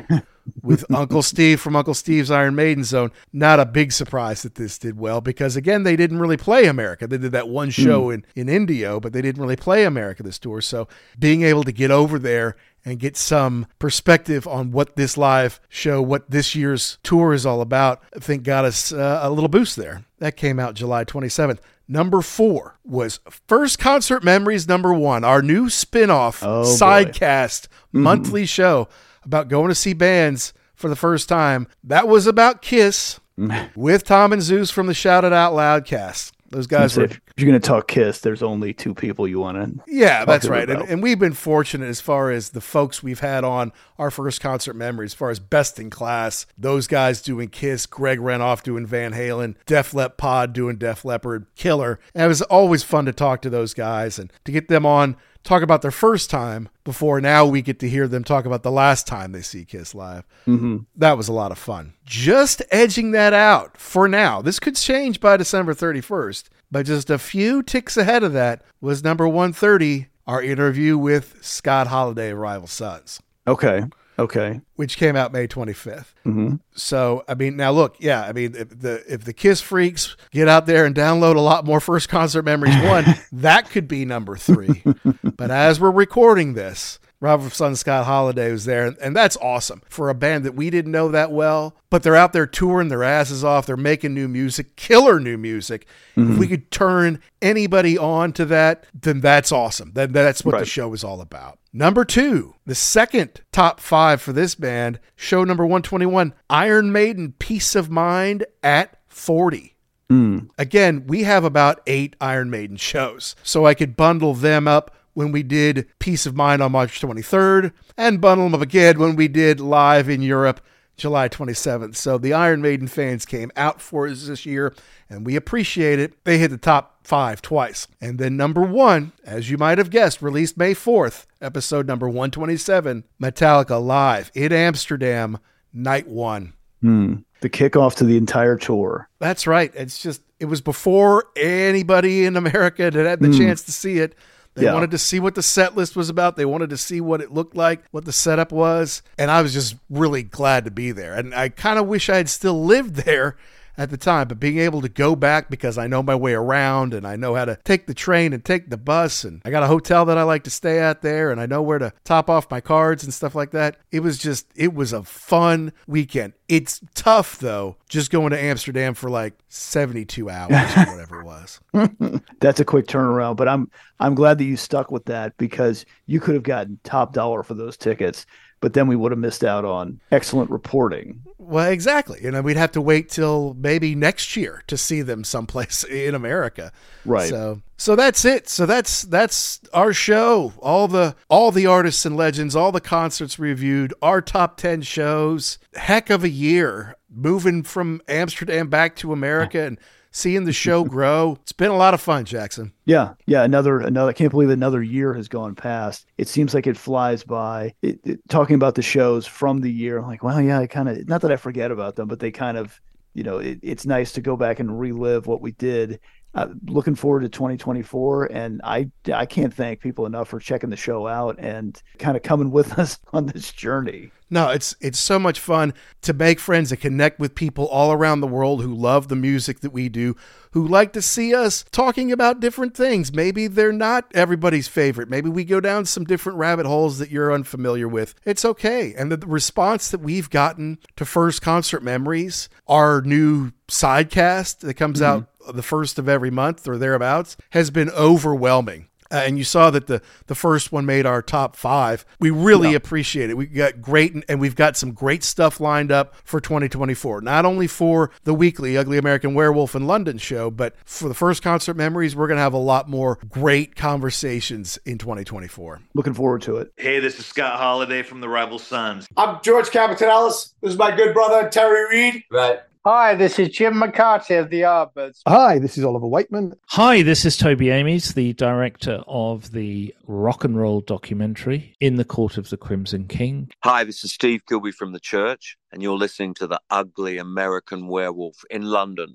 with Uncle Steve from Uncle Steve's Iron Maiden Zone. Not a big surprise that this did well because, again, they didn't really play America. They did that one show mm. in, in Indio, but they didn't really play America this tour. So being able to get over there and get some perspective on what this live show, what this year's tour is all about, I think got us uh, a little boost there. That came out July twenty-seventh. Number four was First Concert Memories number one, our new spin-off oh, sidecast mm-hmm. monthly show about going to see bands for the first time. That was about Kiss with Tom and Zeus from the Shout It Out Loud cast. Those guys were... If you're going to talk Kiss, there's only two people you want to Yeah, that's right. And, and we've been fortunate as far as the folks we've had on our First Concert Memories, as far as best in class, those guys doing Kiss, Greg Renoff doing Van Halen, Def Lep Pod doing Def Leppard, Killer. And it was always fun to talk to those guys and to get them on, talk about their first time before now we get to hear them talk about the last time they see Kiss live. Mm-hmm. That was a lot of fun. Just edging that out for now. This could change by December thirty-first, but just a few ticks ahead of that was number one thirty, our interview with Scott Holiday of Rival Sons. Okay. Okay. Which came out May twenty-fifth. Mm-hmm. So, I mean, now look, yeah, I mean, if the if the Kiss freaks get out there and download a lot more First Concert Memories one, that could be number three. But as we're recording this, Rival Sons Scott Holiday was there, and that's awesome for a band that we didn't know that well, but they're out there touring their asses off. They're making new music, killer new music. Mm-hmm. If we could turn anybody on to that, then that's awesome. Then that's what right. the show is all about. Number two, the second top five for this band, show number one twenty-one, Iron Maiden, Peace of Mind at forty. Mm. Again, we have about eight Iron Maiden shows, so I could bundle them up when we did Peace of Mind on March twenty-third, and bundle them up again when we did Live in Europe July twenty-seventh. So the Iron Maiden fans came out for us this year, and we appreciate it. They hit the top five twice. And then number one, as you might have guessed, released May fourth, episode number one twenty-seven, Metallica Live in Amsterdam, night one. Hmm. The kickoff to the entire tour. That's right. It's just, it was before anybody in America had had the mm. chance to see it. They yeah. wanted to see what the set list was about. They wanted to see what it looked like, what the setup was. And I was just really glad to be there. And I kind of wish I had still lived there at the time, but being able to go back because I know my way around and I know how to take the train and take the bus, and I got a hotel that I like to stay at there, and I know where to top off my cards and stuff like that. It was just, it was a fun weekend. It's tough though, just going to Amsterdam for like seventy-two hours or whatever it was. That's a quick turnaround, but I'm I'm glad that you stuck with that because you could have gotten top dollar for those tickets, but then we would have missed out on excellent reporting. Well, exactly. You know, we'd have to wait till maybe next year to see them someplace in America. Right. So, so that's it. So that's, that's our show. All the, all the artists and legends, all the concerts reviewed, our top ten shows, heck of a year, moving from Amsterdam back to America and seeing the show grow. It's been a lot of fun, Jackson. Yeah. Yeah. Another, another, I can't believe another year has gone past. It seems like it flies by. It, it, talking about the shows from the year, I'm like, well, yeah, I kind of, not that I forget about them, but they kind of, you know, it, it's nice to go back and relive what we did. Uh, looking forward to twenty twenty-four, and I I can't thank people enough for checking the show out and kind of coming with us on this journey. No, it's it's so much fun to make friends and connect with people all around the world who love the music that we do, who like to see us talking about different things. Maybe they're not everybody's favorite. Maybe we go down some different rabbit holes that you're unfamiliar with. It's okay. And the, the response that we've gotten to First Concert Memories, our new sidecast that comes mm-hmm. out the first of every month or thereabouts, has been overwhelming. Uh, and you saw that the, the first one made our top five. We really yeah. appreciate it. We got great, and we've got some great stuff lined up for twenty twenty-four. Not only for the weekly Ugly American Werewolf in London show, but for the First Concert Memories, we're going to have a lot more great conversations in twenty twenty-four. Looking forward to it. Hey, this is Scott Holiday from the Rival Sons. I'm George Capitanellis. This is my good brother, Terry Reid. Right. Hi, this is Jim McCarthy of the Yardbirds. Hi, this is Oliver Wakeman. Hi, this is Toby Ames, the director of the rock and roll documentary In the Court of the Crimson King. Hi, this is Steve Kilby from The Church, and you're listening to The Ugly American Werewolf in London.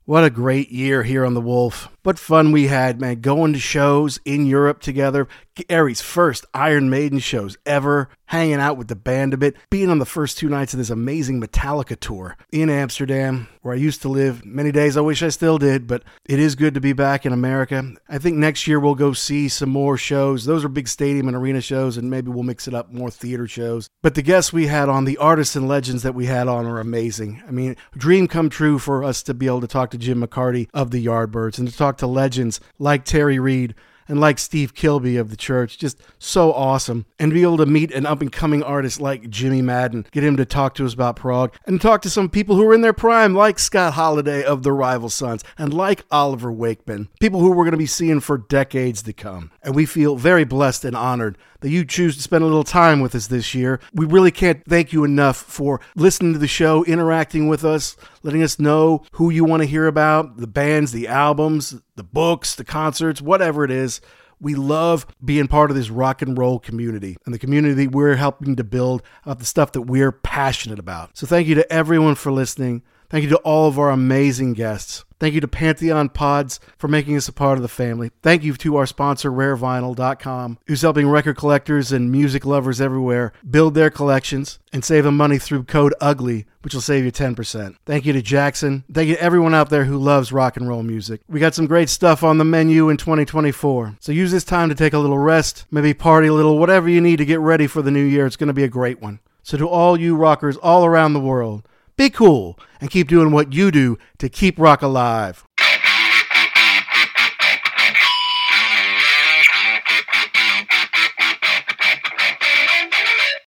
What a great year here on The Wolf. What fun we had, man, going to shows in Europe together. Gary's first Iron Maiden shows ever, hanging out with the band a bit, being on the first two nights of this amazing Metallica tour in Amsterdam, where I used to live. Many days I wish I still did, but it is good to be back in America. I think next year we'll go see some more shows. Those are big stadium and arena shows, and maybe we'll mix it up, more theater shows. But the guests we had on, the artists and legends that we had on are amazing. I mean, dream come true for us to be able to talk to Jim McCarty of the Yardbirds and to talk to legends like Terry Reid and like Steve Kilbey of the Church. Just so awesome. And to be able to meet an up-and-coming artist like Jimmy Madden, get him to talk to us about prog, and talk to some people who are in their prime, like Scott Holiday of the Rival Sons, and like Oliver Wakeman, people who we're going to be seeing for decades to come. And we feel very blessed and honored that you choose to spend a little time with us this year. We really can't thank you enough for listening to the show, interacting with us, letting us know who you want to hear about, the bands, the albums, the books, the concerts, whatever it is. We love being part of this rock and roll community and the community we're helping to build about the stuff that we're passionate about. So thank you to everyone for listening. Thank you to all of our amazing guests. Thank you to Pantheon Pods for making us a part of the family. Thank you to our sponsor, rare vinyl dot com, who's helping record collectors and music lovers everywhere build their collections and save them money through code UGLY, which will save you ten percent. Thank you to Jackson. Thank you to everyone out there who loves rock and roll music. We got some great stuff on the menu in twenty twenty-four. So use this time to take a little rest, maybe party a little, whatever you need to get ready for the new year. It's going to be a great one. So to all you rockers all around the world, be cool and keep doing what you do to keep rock alive.